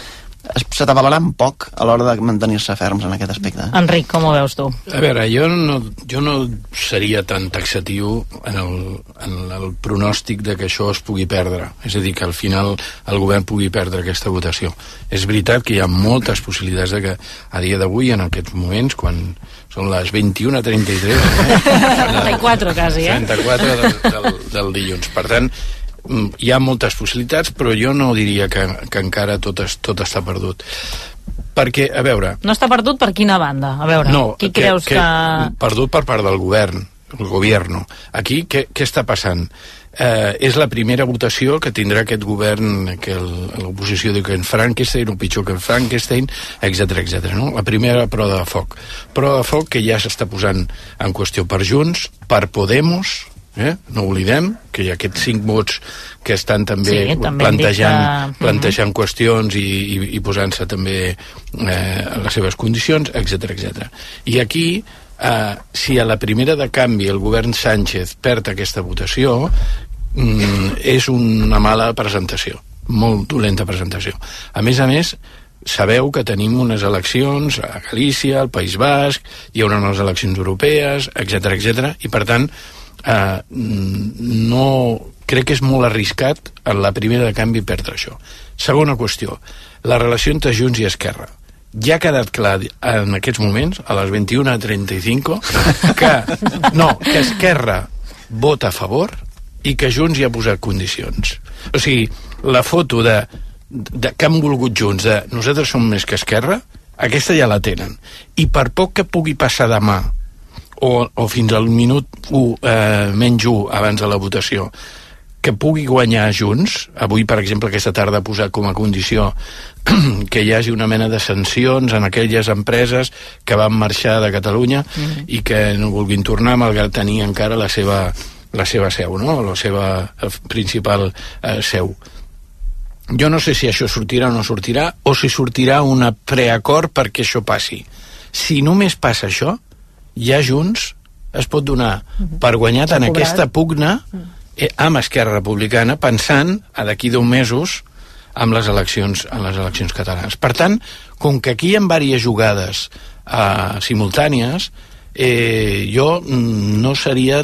s'atabalaran poc a l'hora de mantenir-se ferms en aquest aspecte. Enric, com ho veus tu? A veure, jo no seria tan taxatiu en el pronòstic de que això es pugui perdre, és a dir, que al final el govern pugui perdre aquesta votació. És veritat que hi ha moltes possibilitats de que a dia d'avui, en aquests moments, quan són les 21:33 34 quasi, 34 del dilluns, per tant hi ha moltes possibilitats, però jo no diria que encara tot està perdut. Perquè, a veure... No està perdut per quina banda? A veure, qui creus que... Perdut per part del govern, el gobierno. Aquí, què està passant? És la primera votació que tindrà aquest govern, que l'oposició diu que en Frankenstein, o pitjor que en Frankenstein, etc. No? La primera prova de foc. Prova de foc que ja s'està posant en qüestió per Junts, per Podemos... No oblidem que hi ha aquests 5 vots que estan també plantejant qüestions i posant-se també les seves condicions, etc. I aquí, si a la primera de canvi el govern Sánchez perd aquesta votació, és una mala presentació, molt dolenta presentació. A més, sabeu que tenim unes eleccions a Galícia, al País Basc, hi haurà unes eleccions europees, etc. I per tant no crec que és molt arriscat en la primera de canvi perdre això. Segona qüestió, la relació entre Junts i Esquerra. Ja ha quedat clar en aquests moments, a les 21:35, que Esquerra vota a favor i que Junts hi ha posat condicions. O sigui, la foto de que han volgut Junts de nosaltres som més que Esquerra, aquesta ja la tenen. I per poc que pugui passar demà o fins al minut 1, menys 1 abans de la votació, que pugui guanyar Junts, avui per exemple aquesta tarda ha posat com a condició que hi hagi una mena de sancions en aquelles empreses que van marxar de Catalunya i que no vulguin tornar malgrat tenir encara la seva seu, no? La seva principal seu. Jo no sé si això sortirà o no sortirà, o si sortirà un preacord perquè això passi. Si només passa això, ja Junts es pot donar per guanyar tant aquesta pugna amb Esquerra Republicana, pensant a d'aquí 2 mesos amb les eleccions catalanes. Per tant, com que aquí hi ha diverses jugades simultànies, jo no seria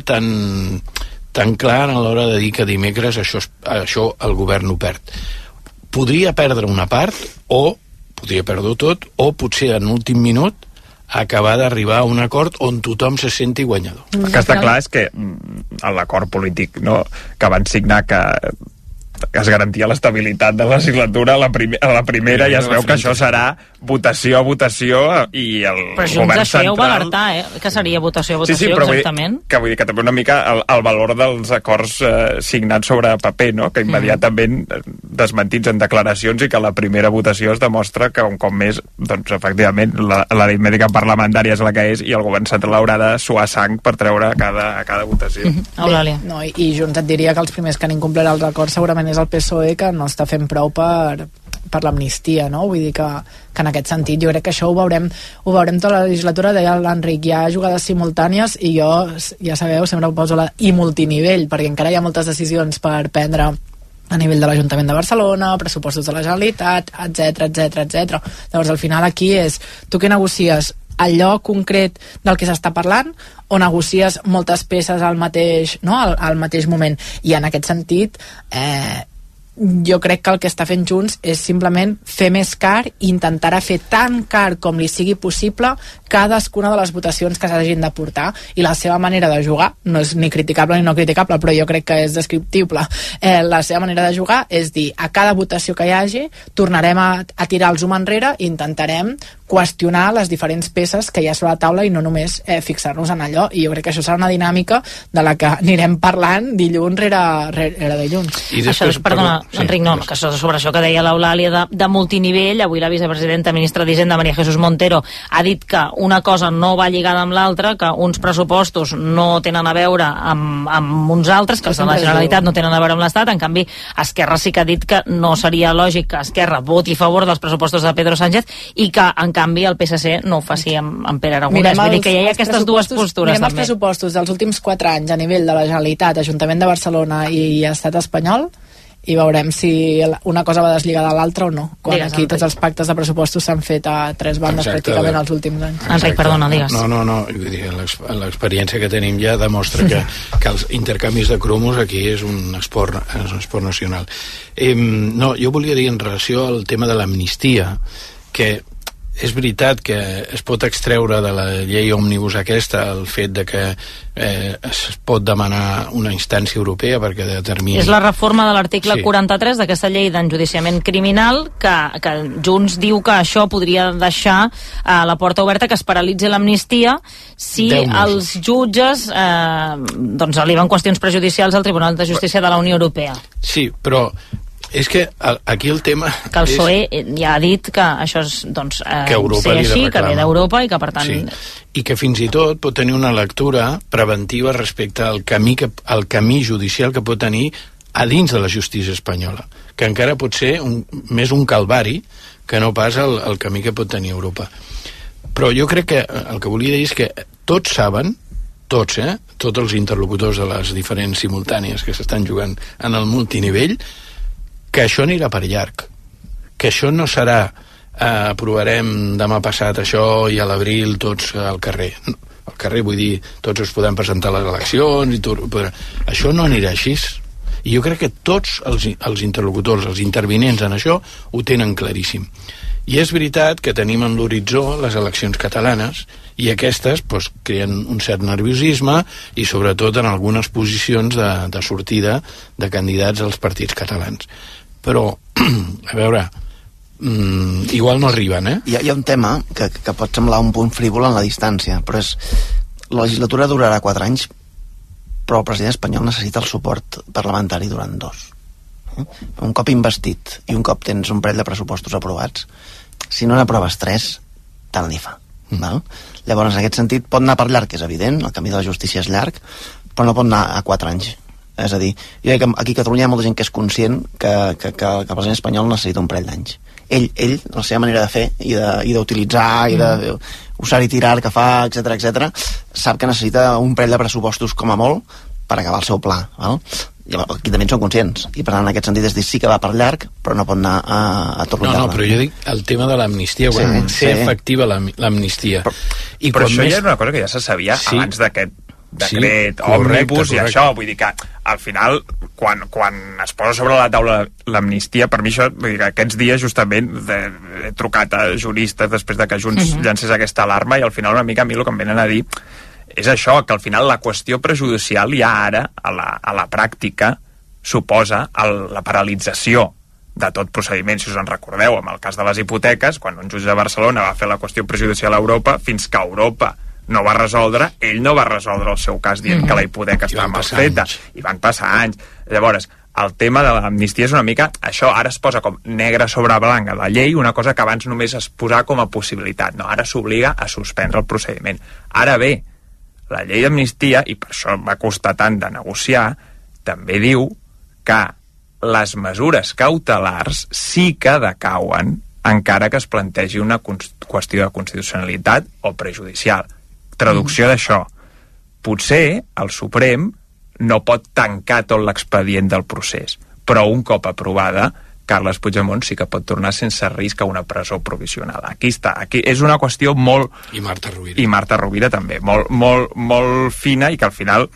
tan clar a l'hora de dir que dimecres això el govern ho perd. Podria perdre una part, o podria perdre tot, o potser en l'últim minut acabar d'arribar a un acord on tothom se senti guanyador. El que està clar és que l'acord polític que van signar que es garantia l'estabilitat de la legislatura a la primera ja es veu que això serà votació a votació i el govern central... Però Junts això ja ho va alertar, que seria votació a votació, però exactament. Vull dir que també una mica el valor dels acords signats sobre paper, no? Que immediatament desmentits en declaracions i que la primera votació es demostra que un cop més, doncs efectivament l'aritmètica parlamentària és la que és i el govern central haurà de suar sang per treure cada votació. Eulàlia. No, i Junts et diria que els primers que han incomplert els acords segurament és el PSOE, que no està fent prou per l'amnistia, no? Vull dir que en aquest sentit jo crec que això ho veurem tota la legislatura. Deia l'Enric, hi ha jugades simultànies i jo, ja sabeu, sempre ho poso i multinivell, perquè encara hi ha moltes decisions per prendre a nivell de l'Ajuntament de Barcelona, pressupostos de la Generalitat, etc. Llavors al final aquí és, tu què negocies? Allò concret del que s'està parlant o negocies moltes peces al mateix moment? I en aquest sentit jo crec que el que està fent Junts és simplement fer més car i intentar fer tan car com li sigui possible cadascuna de les votacions que s'hagin de portar, i la seva manera de jugar no és ni criticable ni no criticable, però jo crec que és descriptible. La seva manera de jugar és dir, a cada votació que hi hagi tornarem a tirar el zoom enrere i intentarem qüestionar les diferents peces que hi ha sobre la taula i no només fixar-nos en allò, i jo crec que això serà una dinàmica de la que anirem parlant dilluns rere dilluns. I després, perdona, Enric, que sobre això que deia l'Eulàlia de multinivell, avui la vicepresidenta ministra d'Hisenda, María Jesús Montero, ha dit que una cosa no va lligada amb l'altra, que uns pressupostos no tenen a veure amb uns altres, que els de la Generalitat no tenen a veure amb l'Estat. En canvi, Esquerra sí que ha dit que no seria lògic que Esquerra voti a favor dels pressupostos de Pedro Sánchez i que, en canvi, el PSC no ho faci amb Pere Aragonès. Vull dir que ja hi ha aquestes dues postures. Mirem els pressupostos dels últims 4 anys a nivell de la Generalitat, Ajuntament de Barcelona i Estat espanyol, i veurem si una cosa va deslligada a l'altra o no, quan aquí tots els pactes de pressupostos s'han fet a 3 bandes pràcticament els últims anys. Enric, perdona, digues. No, l'experiència que tenim ja demostra que els intercanvis de cromos aquí és un esport nacional. No, jo volia dir en relació al tema de l'amnistia, que és veritat que es pot extreure de la llei òmnibus aquesta el fet de que es pot demanar una instància europea perquè determini... És la reforma de l'article 43 d'aquesta llei d'enjudiciament criminal que Junts diu que això podria deixar a la porta oberta que es paralitzi l'amnistia si els jutges doncs arriben qüestions prejudicials al Tribunal de Justícia de la Unió Europea. Sí, però és que aquí el tema... Que el PSOE ja ha dit que això és, doncs, que Europa ser així, que ve d'Europa i que, per tant... Sí. I que fins i tot pot tenir una lectura preventiva respecte al camí judicial que pot tenir a dins de la justícia espanyola, que encara pot ser més un calvari que no pas el camí que pot tenir Europa. Però jo crec que el que volia dir és que tots saben, tots els interlocutors de les diferents simultànies que s'estan jugant en el multinivell, que això anirà per llarg, que això no serà aprovarem demà passat això i a l'abril tots al carrer. Al carrer vull dir, tots es podem presentar a les eleccions i tot, això no anirà així. I jo crec que tots els interlocutors, els intervinents en això ho tenen claríssim. I és veritat que tenim en l'horitzó les eleccions catalanes i aquestes creen un cert nerviosisme i sobretot en algunes posicions de sortida de candidats als partits catalans. Però, a veure, igual no arriben, Hi ha un tema que pot semblar un punt frívol en la distància, però la legislatura durarà 4 anys, però el president espanyol necessita el suport parlamentari durant 2. Un cop investit i un cop tens un parell de pressupostos aprovats, si no n'aproves 3, tant li fa. Val? Llavors, en aquest sentit, pot anar per llarg, és evident, el camí de la justícia és llarg, però no pot anar a 4 anys. És a dir, jo crec que aquí a Catalunya hi ha molta gent que és conscient que el president espanyol necessita un parell d'anys. Ell, la seva manera de fer i d'utilitzar i d'usar i tirar que fa, etc, sap que necessita un parell de pressupostos com a molt per acabar el seu pla. Val? Llavors, aquí també en són conscients i per tant en aquest sentit és dir, sí que va per llarg però no pot anar a tornar-la. No, però jo dic el tema de l'amnistia, ser efectiva l'amnistia. Però això ja és una cosa que ja se sabia abans d'aquest decret òmnibus i això, vull dir que al final quan es posa sobre la taula l'amnistia, per mi això, vull dir que aquests dies justament he trucat a juristes després de que Junts llancés aquesta alarma i al final una mica a mi el que em venen a dir és això, que al final la qüestió prejudicial ja ara a la pràctica suposa la paralització de tot procediment, si us en recordeu amb el cas de les hipoteques, quan un jutge de Barcelona va fer la qüestió prejudicial a Europa, fins que Europa no va resoldre, ell no va resoldre el seu cas dient que la hipoteca estava mal feta i van passar anys. Llavors, el tema de l'amnistia és una mica això, ara es posa com negre sobre blanc a la llei, una cosa que abans només es posava com a possibilitat, no, ara s'obliga a suspendre el procediment. Ara bé, la llei d'amnistia, i per això va costar tant de negociar, també diu que les mesures cautelars sí que decauen encara que es plantegi una qüestió de constitucionalitat o prejudicial. Traducció d'això. Potser el Suprem no pot tancar tot l'expedient del procés, però un cop aprovada, Carles Puigdemont sí que pot tornar sense risc a una presó provisional. Aquí està. Aquí és una qüestió molt... I Marta Rovira. I Marta Rovira també. Molt fina i que al final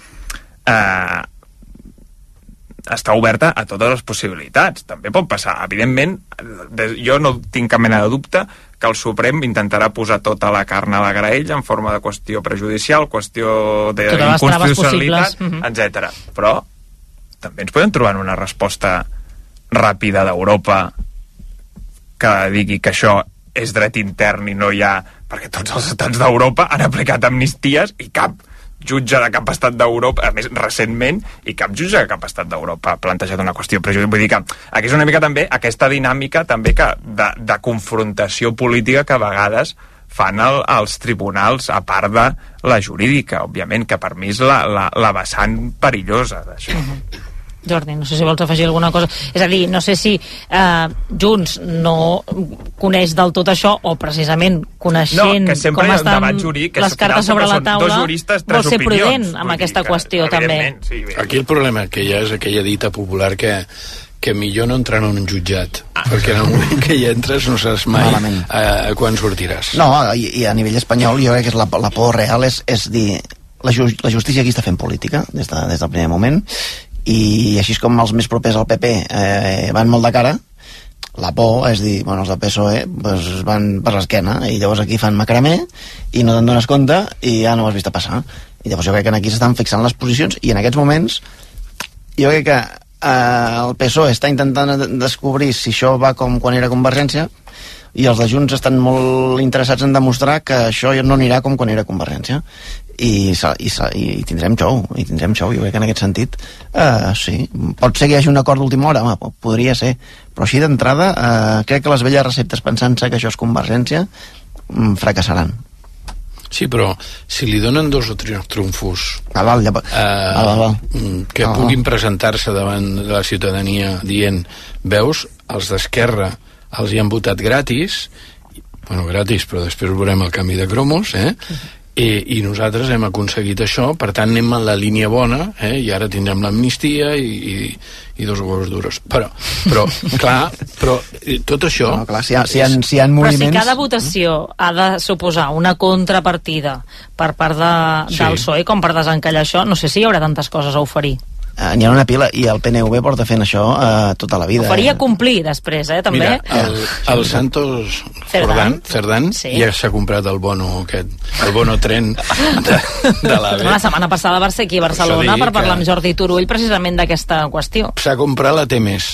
està oberta a totes les possibilitats. També pot passar. Evidentment, jo no tinc cap mena de dubte que el Suprem intentarà posar tota la carn a la graella en forma de qüestió prejudicial, qüestió d'inconstitucionalitat, etc. Però també ens podem trobar una resposta ràpida d'Europa que digui que això és dret intern i no hi ha... Perquè tots els estats d'Europa han aplicat amnisties i cap jutge de cap estat d'Europa, a més recentment, i cap jutge de cap estat d'Europa ha plantejat una qüestió prejudicial. Vull dir que aquí és una mica també aquesta dinàmica també que de confrontació política que a vegades fan els tribunals, a part de la jurídica, òbviament, que per mi és la vessant perillosa d'això. Jordi, no sé si vols afegir alguna cosa. És a dir, no sé si Junts no coneix del tot això o precisament coneixent com estan les cartes sobre la taula vol ser prudent amb aquesta qüestió també. Sí, aquí el problema que hi ha és aquella dita popular que que millor no entrar en un jutjat, perquè en el moment que hi entres no saps mai quan sortiràs. No, i a nivell espanyol jo crec que la por real és dir, la justícia aquí està fent política des del primer moment, i així com els més propers al PP van molt de cara, la por és dir, bueno, els del PSOE van per l'esquena, i llavors aquí fan macramé i no te'n dones compte i ja no ho has vist a passar. I llavors jo crec que aquí s'estan fixant les posicions, i en aquests moments jo crec que el PSOE està intentant descobrir si això va com quan era Convergència, i els de Junts estan molt interessats en demostrar que això no anirà com quan era Convergència, i tindrem xou, jo crec que en aquest sentit sí, pot ser que hi hagi un acord d'última hora, podria ser, però així d'entrada crec que les velles receptes pensant-se que això és Convergència fracassaran. Sí, però si li donen 2 o 3 trumfos que puguin presentar-se davant de la ciutadania dient, veus, els d'Esquerra els hi han votat gratis, gratis, però després veurem el canvi de cromos, i nosaltres hem aconseguit això, per tant anem en la línia bona, i ara tindrem l'amnistia i 2 huevos duros, però clar, però tot això si hi ha moviments... Però si cada votació ha de suposar una contrapartida per part del PSOE com per desencallar això, no sé si hi haurà tantes coses a oferir. N'hi ha una pila, i el PNV porta fent això tota la vida. Ho faria complir després, també. Mira, el Santos Cerdán ja s'ha comprat el bono tren de l'AVE. La setmana passada va ser aquí a Barcelona per parlar amb Jordi Turull precisament d'aquesta qüestió. S'ha comprat la T-MES.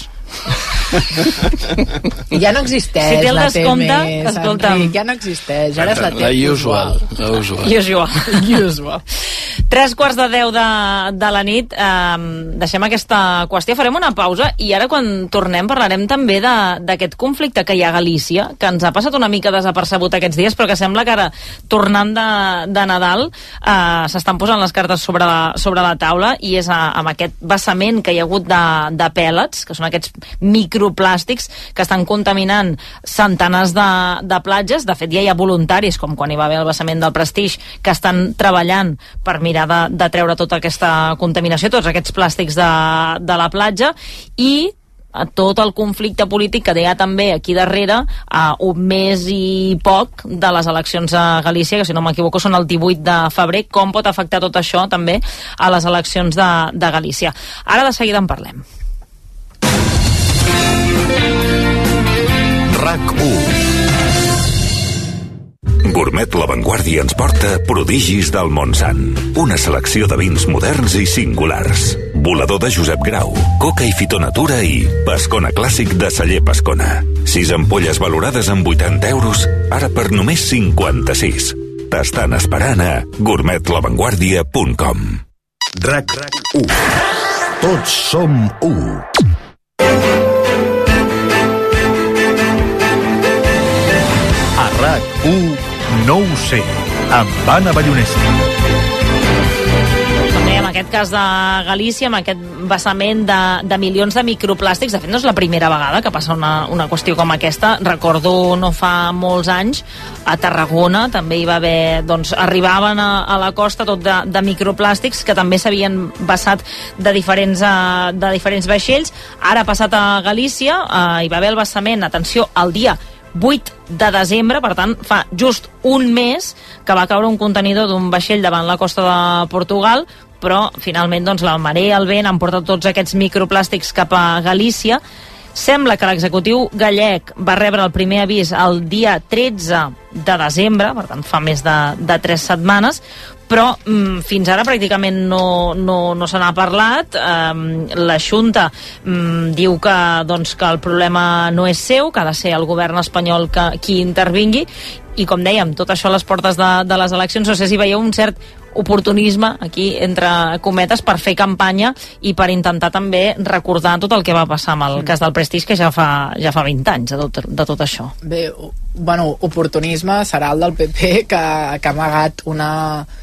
Ja no existeix, si té el la descompte, Enric, ja no existeix, ara és la usual. Usual. 9:45 de la nit, deixem aquesta qüestió, farem una pausa i ara quan tornem parlarem també d'aquest conflicte que hi ha a Galícia, que ens ha passat una mica desapercebut aquests dies, però que sembla que ara, tornant de Nadal, s'estan posant les cartes sobre la taula, i és amb aquest vessament que hi ha hagut de pèl·lets, que són aquests microplàstics que estan contaminant centenars de platges. De fet, ja hi ha voluntaris, com quan hi va haver el vessament del Prestige, que estan treballant per mirar de treure tota aquesta contaminació, tots aquests plàstics de la platja, i a tot el conflicte polític que hi ha també aquí darrere, un mes i poc de les eleccions a Galícia, que si no m'equivoco són el 18 de febrer. Com pot afectar tot això també a les eleccions de Galícia? Ara de seguida en parlem. RAC1. Gourmet La Vanguardia ens porta Prodigis del Montsant, una selecció de vins moderns i singulars. Volador de Josep Grau, Coca i Fitonatura i Pescona Clàssic de Celler Pescona. 6 ampolles valorades amb 80 euros, ara per només 56. T'estan esperant a gourmetlavanguardia.com. RAC1. Tots som u. A RAC1 no ho sé, amb Anna Ballonesa. També en aquest cas de Galícia, amb aquest vessament de milions de microplàstics. De fet, no és la primera vegada que passa una qüestió com aquesta. Recordo no fa molts anys, a Tarragona també hi va haver, arribaven a la costa tot de microplàstics que també s'havien vessat de diferents vaixells. Ara ha passat a Galícia, hi va haver el vessament, atenció, el dia 8 de desembre, per tant fa just un mes que va caure un contenidor d'un vaixell davant la costa de Portugal, però finalment la marea, el vent han portat tots aquests microplàstics cap a Galícia. Sembla que l'executiu gallec va rebre el primer avís el dia 13 de desembre, per tant fa més de 3 setmanes, però fins ara pràcticament no se n'ha parlat. La Xunta diu que el problema no és seu, que ha de ser el govern espanyol qui intervingui, i com dèiem, tot això a les portes de les eleccions. No sé si veieu un cert oportunisme aquí, entre cometes, per fer campanya i per intentar també recordar tot el que va passar amb el cas del Prestige, que ja fa 20 anys de tot això. Bé, oportunisme serà el del PP, que ha amagat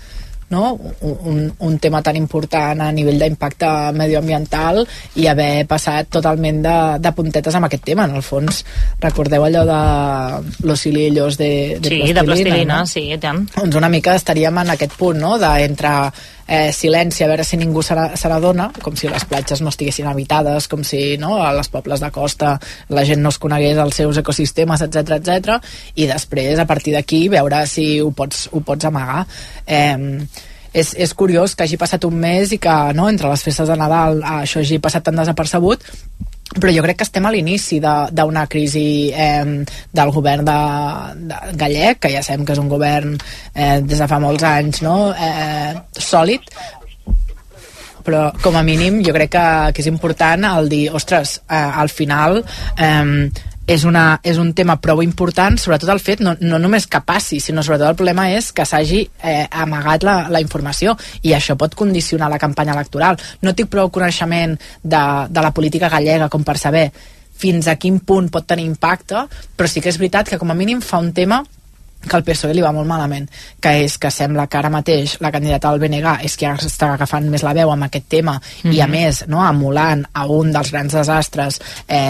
no? un tema tan important a nivell d'impacte medioambiental i haver passat totalment de puntetes amb aquest tema. En el fons, recordeu allò de los hilillos de plastilina, no? Sí, i tant. Doncs una mica estaríem en aquest punt, no? D'entre silenci, a veure si ningú se n'adona, com si les platges no estiguessin habitades, com si, no, a les pobles de costa la gent no es conegués els seus ecosistemes, etc, i després, a partir d'aquí, veure si ho pots amagar. És curiós que hagi passat un mes i que, no, entre les festes de Nadal això hagi passat tan desapercebut, però jo crec que estem a l'inici d'una crisi del govern gallec, que ja sabem que és un govern des de fa molts anys, no? Sòlid, però com a mínim jo crec que és important el dir, ostres, al final és un tema prou important, sobretot el fet, no només que passi, sinó sobretot el problema és que s'hagi amagat la informació, i això pot condicionar la campanya electoral. No tinc prou coneixement de la política gallega com per saber fins a quin punt pot tenir impacte, però sí que és veritat que com a mínim fa un tema que al PSOE li va molt malament, que és que sembla que ara mateix la candidata del BNG és qui està agafant més la veu amb aquest tema, i a més, no, emulant a un dels grans desastres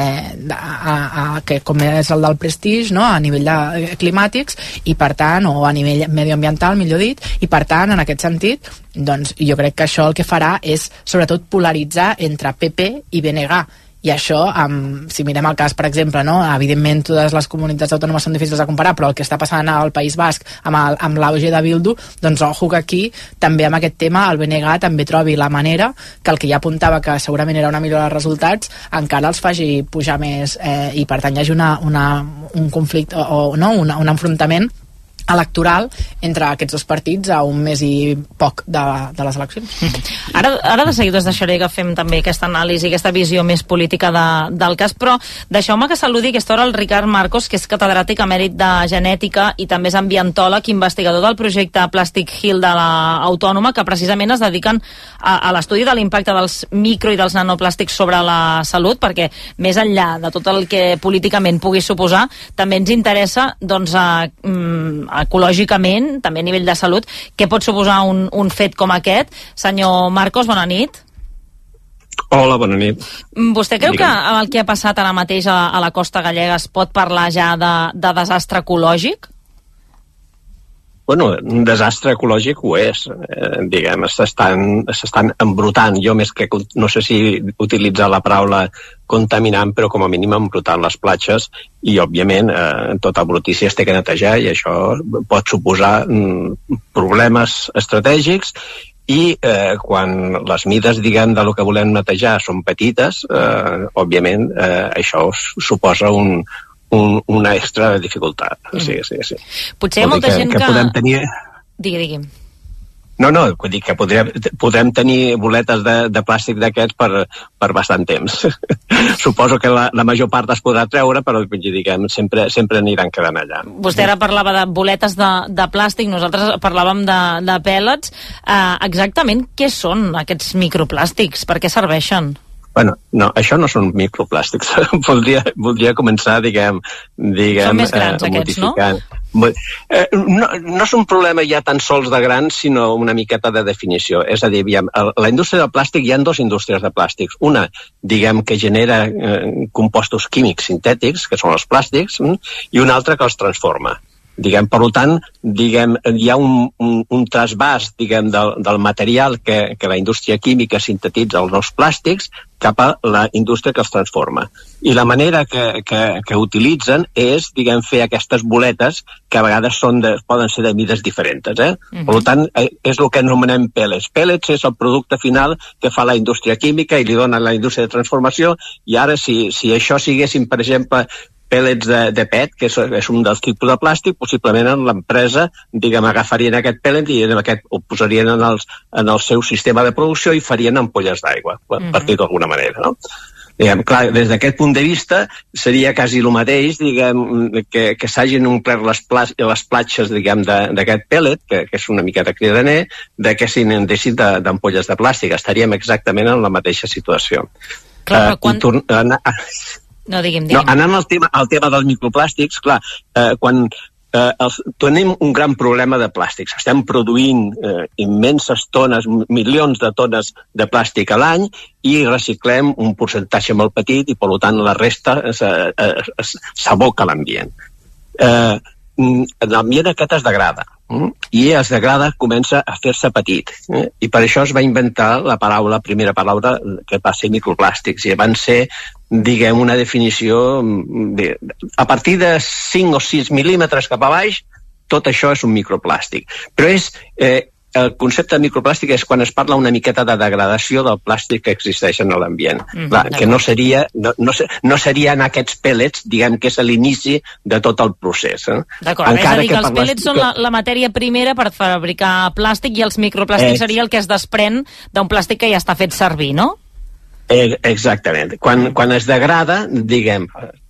que com és el del Prestige, no, a nivell climàtics, i per tant, o a nivell medioambiental, millor dit, i per tant, en aquest sentit, doncs jo crec que això el que farà és sobretot polaritzar entre PP i BNG. I això, si mirem el cas, per exemple, no? Evidentment totes les comunitats autònomes són difícils de comparar, però el que està passant al País Basc amb l'auge de Bildu, doncs ojo que aquí també amb aquest tema el BNG també trobi la manera que el que ja apuntava que segurament era una millora de resultats encara els faci pujar més, i per tant hi hagi un conflicte o no, un enfrontament electoral entre aquests dos partits a un mes i poc de les eleccions. Ara de seguida us deixaré que fem també aquesta anàlisi, aquesta visió més política del cas, però deixeu-me que saludi a aquesta hora el Ricard Marcos, que és catedràtic emèrit de genètica i també és ambientòleg, investigador del projecte Plastic Hill de l'Autònoma, que precisament es dediquen a l'estudi de l'impacte dels micro i dels nanoplàstics sobre la salut, perquè més enllà de tot el que políticament pugui suposar, també ens interessa, doncs, ecològicament, també a nivell de salut, què pot suposar un fet com aquest. Senyor Marcos, bona nit. Hola, bona nit. Vostè creu que amb el que ha passat ara mateix a la costa gallega es pot parlar ja de desastre ecològic? Bueno, un desastre ecològic ho és, diguem, s'estan embrutant, jo més que, no sé si utilitzar la paraula contaminant, però com a mínim embrutant les platges, i òbviament tota brutícia es té que netejar, i això pot suposar problemes estratègics, i quan les mides, diguem, de lo que volem netejar són petites, òbviament això suposa una extra dificultat. Sí. Potser hi ha molta gent que... podem tenir... Digui. No, vull dir que podem tenir boletes de plàstic d'aquests per bastant temps. Suposo que la major part es podrà treure, però diguem, sempre aniran quedant allà. Vostè ara parlava de boletes de plàstic, nosaltres parlàvem de pèl·lets. Exactament què són aquests microplàstics? Per què serveixen? Bueno, no, això no són microplàstics. Voldria començar, diguem... Són més grans aquests, no? No és un problema ja tan sols de grans, sinó una miqueta de definició. És a dir, la indústria del plàstic, hi ha dues indústries de plàstics. Una, diguem, que genera compostos químics sintètics, que són els plàstics, i una altra que els transforma. Diguem, per tant, diguem, hi ha un trasbàs, diguem, del material que la indústria química sintetitza els nous plàstics cap a la indústria que els transforma. I la manera que utilitzen és, diguem, fer aquestes boletes que a vegades poden ser de mides diferents. Per tant, és el que anomenem pellets. Pellets és el producte final que fa la indústria química i li dona la indústria de transformació, i ara si això siguessin, per exemple, pèl·lets de PET, que és un dels tipus de plàstic, possiblement l'empresa, diguem, agafarien aquest pèl·let i ho posarien en el seu sistema de producció i farien ampolles d'aigua, per dir-ho d'alguna manera, no? Diguem, clar, des d'aquest punt de vista seria quasi el mateix, diguem, que s'hagin omplert les platges, diguem, d'aquest pèl·let, que és una miqueta cridaner, que s'inundessin d'ampolles de plàstic. Estaríem exactament en la mateixa situació. Clar, però quan... No, digui'm. No, anant al tema dels microplàstics, clar, quan tenim un gran problema de plàstics. Estem produint immenses tones, milions de tones de plàstic a l'any i reciclem un percentatge molt petit i, per tant, la resta s'aboca a l'ambient. L'ambient aquest es degrada i es degrada, comença a fer-se petit. I per això es va inventar la primera paraula que va ser microplàstics, i van ser, diguem, una definició a partir de 5 o 6 mil·límetres cap a baix, tot això és un microplàstic. Però el concepte de microplàstic és quan es parla una miqueta de degradació del plàstic que existeix en l'ambient. Que no seria en aquests pèl·lets, diguem que és l'inici de tot el procés. D'acord, és a dir que els pèl·lets són la matèria primera per fabricar plàstic i els microplàstics seria el que es desprèn d'un plàstic que ja està fet servir, no? Exactament. Quan es degrada, diguem...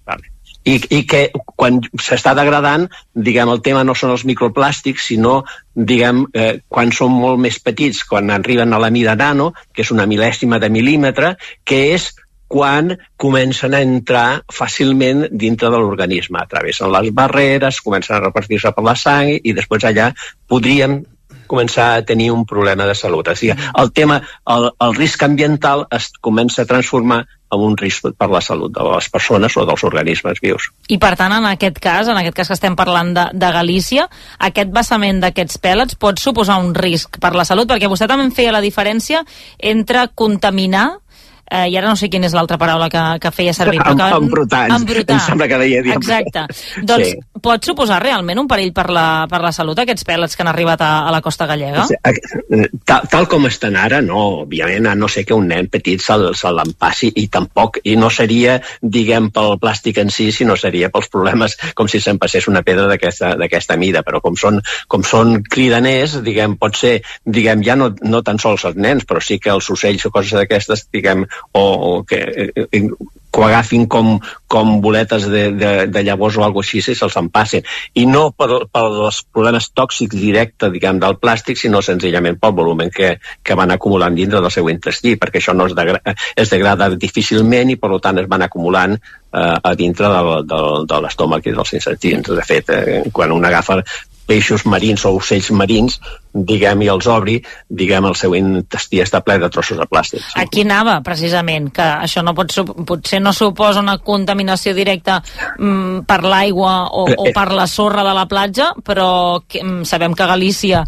I que quan s'està degradant, diguem, el tema no són els microplàstics, sinó, diguem, quan són molt més petits, quan arriben a la mida nano, que és una mil·lèsima de mil·límetre, que és quan comencen a entrar fàcilment dintre de l'organisme. Travessen les barreres, comencen a repartir-se per la sang i després allà podríem començar a tenir un problema de salut. O sigui, el risc ambiental es comença a transformar en un risc per la salut de les persones o dels organismes vius. I per tant, en aquest cas que estem parlant de Galícia, aquest vessament d'aquests pèl·lets pot suposar un risc per la salut, perquè vostè també en feia la diferència entre contaminar i ara no sé quina és l'altra paraula que feia servir. Embrutar. Em sembla que deia. Exacte. Doncs pot suposar realment un perill per la salut aquests pèl·lets que han arribat a la costa gallega? Tal com estan ara, no. Òbviament, a no ser que un nen petit se'l empassi i tampoc, i no seria, diguem, pel plàstic en si, sinó seria pels problemes com si s'empassés una pedra d'aquesta mida. Però com són cridaners, diguem, pot ser, diguem, ja no tan sols els nens, però sí que els ocells o coses d'aquestes, diguem, o que ho agafin com boletes de llavors o alguna cosa així i se'ls empassin. I no pels problemes tòxics directes, diguem, del plàstic, sinó senzillament pel volumen que van acumulant dintre del seu intestí, perquè això no es degrada difícilment i, per tant, es van acumulant a dintre de l'estómac i dels intestins. De fet, quan un agafa peixos marins o ocells marins, diguem, i els obri, diguem, el seu intestí està ple de trossos de plàstic. Aquí anava, precisament, que això potser no suposa una contaminació directa per l'aigua o per la sorra de la platja, però sabem que Galícia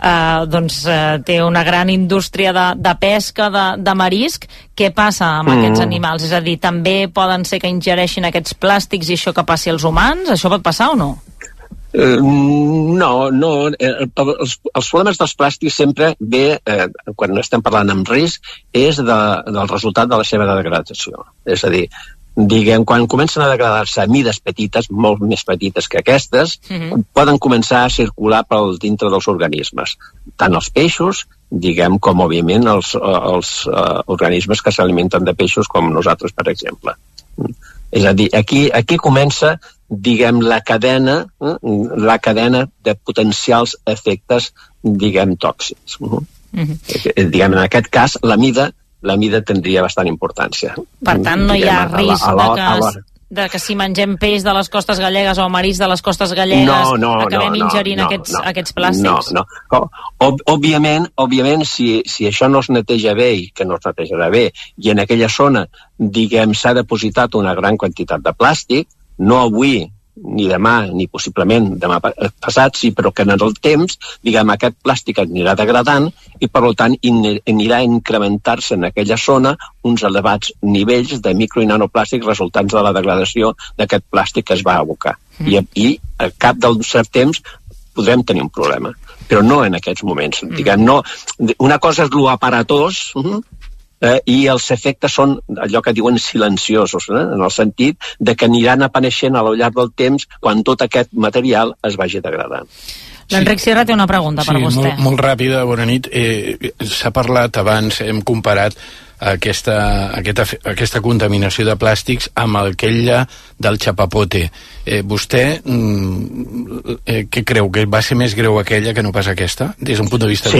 té una gran indústria de pesca, de marisc. Què passa amb aquests animals? És a dir, també poden ser que ingereixin aquests plàstics i això que passi als humans? Això pot passar o no? No. Els problemes dels plàstics sempre ve, quan estem parlant amb risc, és del resultat de la seva degradació. És a dir, diguem, quan comencen a degradar-se a mides petites, molt més petites que aquestes, poden començar a circular pel dintre dels organismes. Tant els peixos, diguem, com, òbviament, els organismes que s'alimenten de peixos, com nosaltres, per exemple. És a dir, aquí comença, diguem, la cadena de potencials efectes, diguem, tòxics. Diguem, en aquest cas, la mida tindria bastant importància. Per tant, no hi ha risc de que si mengem peix de les costes gallegues o marisc de les costes gallegues acabem ingerint aquests plàstics? No. Òbviament, si això no es neteja bé i que no es netejarà bé, i en aquella zona, diguem, s'ha depositat una gran quantitat de plàstic, no avui, ni demà, ni possiblement demà passat, sí, però que en el temps, diguem, aquest plàstic anirà degradant i, per tant, anirà a incrementar-se en aquella zona uns elevats nivells de micro i nanoplàstics resultants de la degradació d'aquest plàstic que es va abocar. I al cap del cert temps podrem tenir un problema, però no en aquests moments. Diguem, no, una cosa és l'aparatós, i els efectes són allò que diuen silenciosos, en el sentit de que aniran apareixent a lo llarg del temps quan tot aquest material es vagi degradant. L'Enric Sierra té una pregunta per vostè. Molt ràpida, bona nit. S'ha parlat abans, hem comparat aquesta contaminació de plàstics amb aquella del chapapote. Vostè què creu? Que va ser més greu aquella que no pas aquesta? Des d'un punt de vista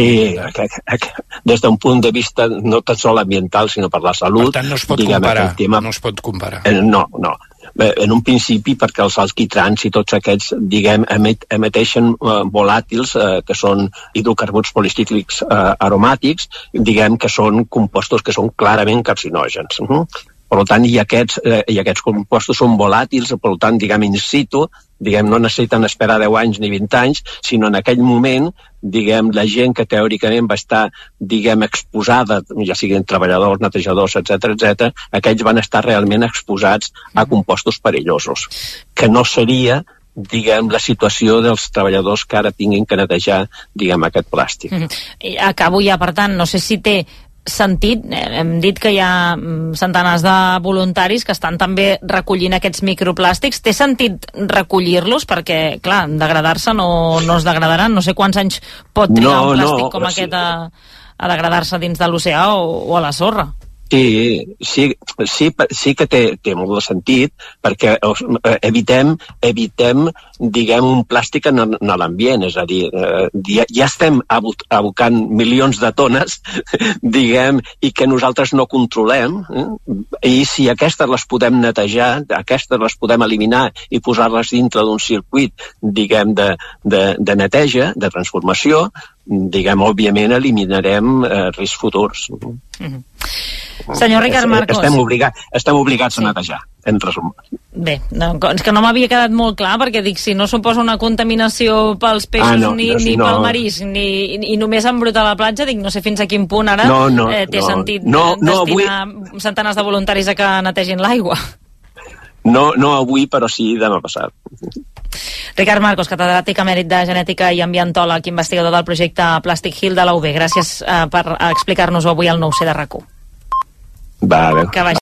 des d'un punt de vista no tan sols ambiental, sinó per la salut. Per tant, no es pot comparar. No es pot comparar. No. en un principi perquè els alquitrans i tots aquests, diguem, emeteixen volàtils que són hidrocarburs policíclics aromàtics, diguem que són compostos que són clarament carcinògens. Per tant, i aquests compostos són volàtils, per tant, diguem, in situ, diguem, no necessiten esperar 10 anys ni 20 anys, sinó en aquell moment, diguem, la gent que teòricament va estar, diguem, exposada, ja siguin treballadors, netejadors, etc., aquells van estar realment exposats a compostos perillosos, que no seria, diguem, la situació dels treballadors que ara tinguin que netejar, diguem, aquest plàstic. Acabo ja, per tant, no sé si té sentit, hem dit que hi ha centenars de voluntaris que estan també recollint aquests microplàstics. Té sentit recollir-los? Perquè, clar, degradar-se no es degradaran. No sé quants anys pot trigar un plàstic com aquest a degradar-se dins de l'oceà o a la sorra. Sí que té molt de sentit, perquè evitem, diguem, un plàstic en l'ambient, és a dir, ja estem abocant milions de tones, diguem, i que nosaltres no controlem, i si aquestes les podem netejar, aquestes les podem eliminar i posar-les dintre d'un circuit, diguem, de neteja, de transformació, diguem, òbviament eliminarem riscs futurs. Senyor Ricard Marcos, estem obligats a netejar, en resum. Bé, és que no m'havia quedat molt clar, perquè dic, si no suposa una contaminació pels peixos ni pel marisc, ni només embrutar la platja, dic, no sé fins a quin punt ara té sentit destinar centenars de voluntaris a que netegin l'aigua. No avui, però sí demà passat. Ricard Marcos, catedràtic emèrit de genètica i ambientòleg, investigador del projecte Plastic Hill de la UB. Gràcies per explicar-nos-ho avui al 9C de RAC1. Va, bé. Que vagi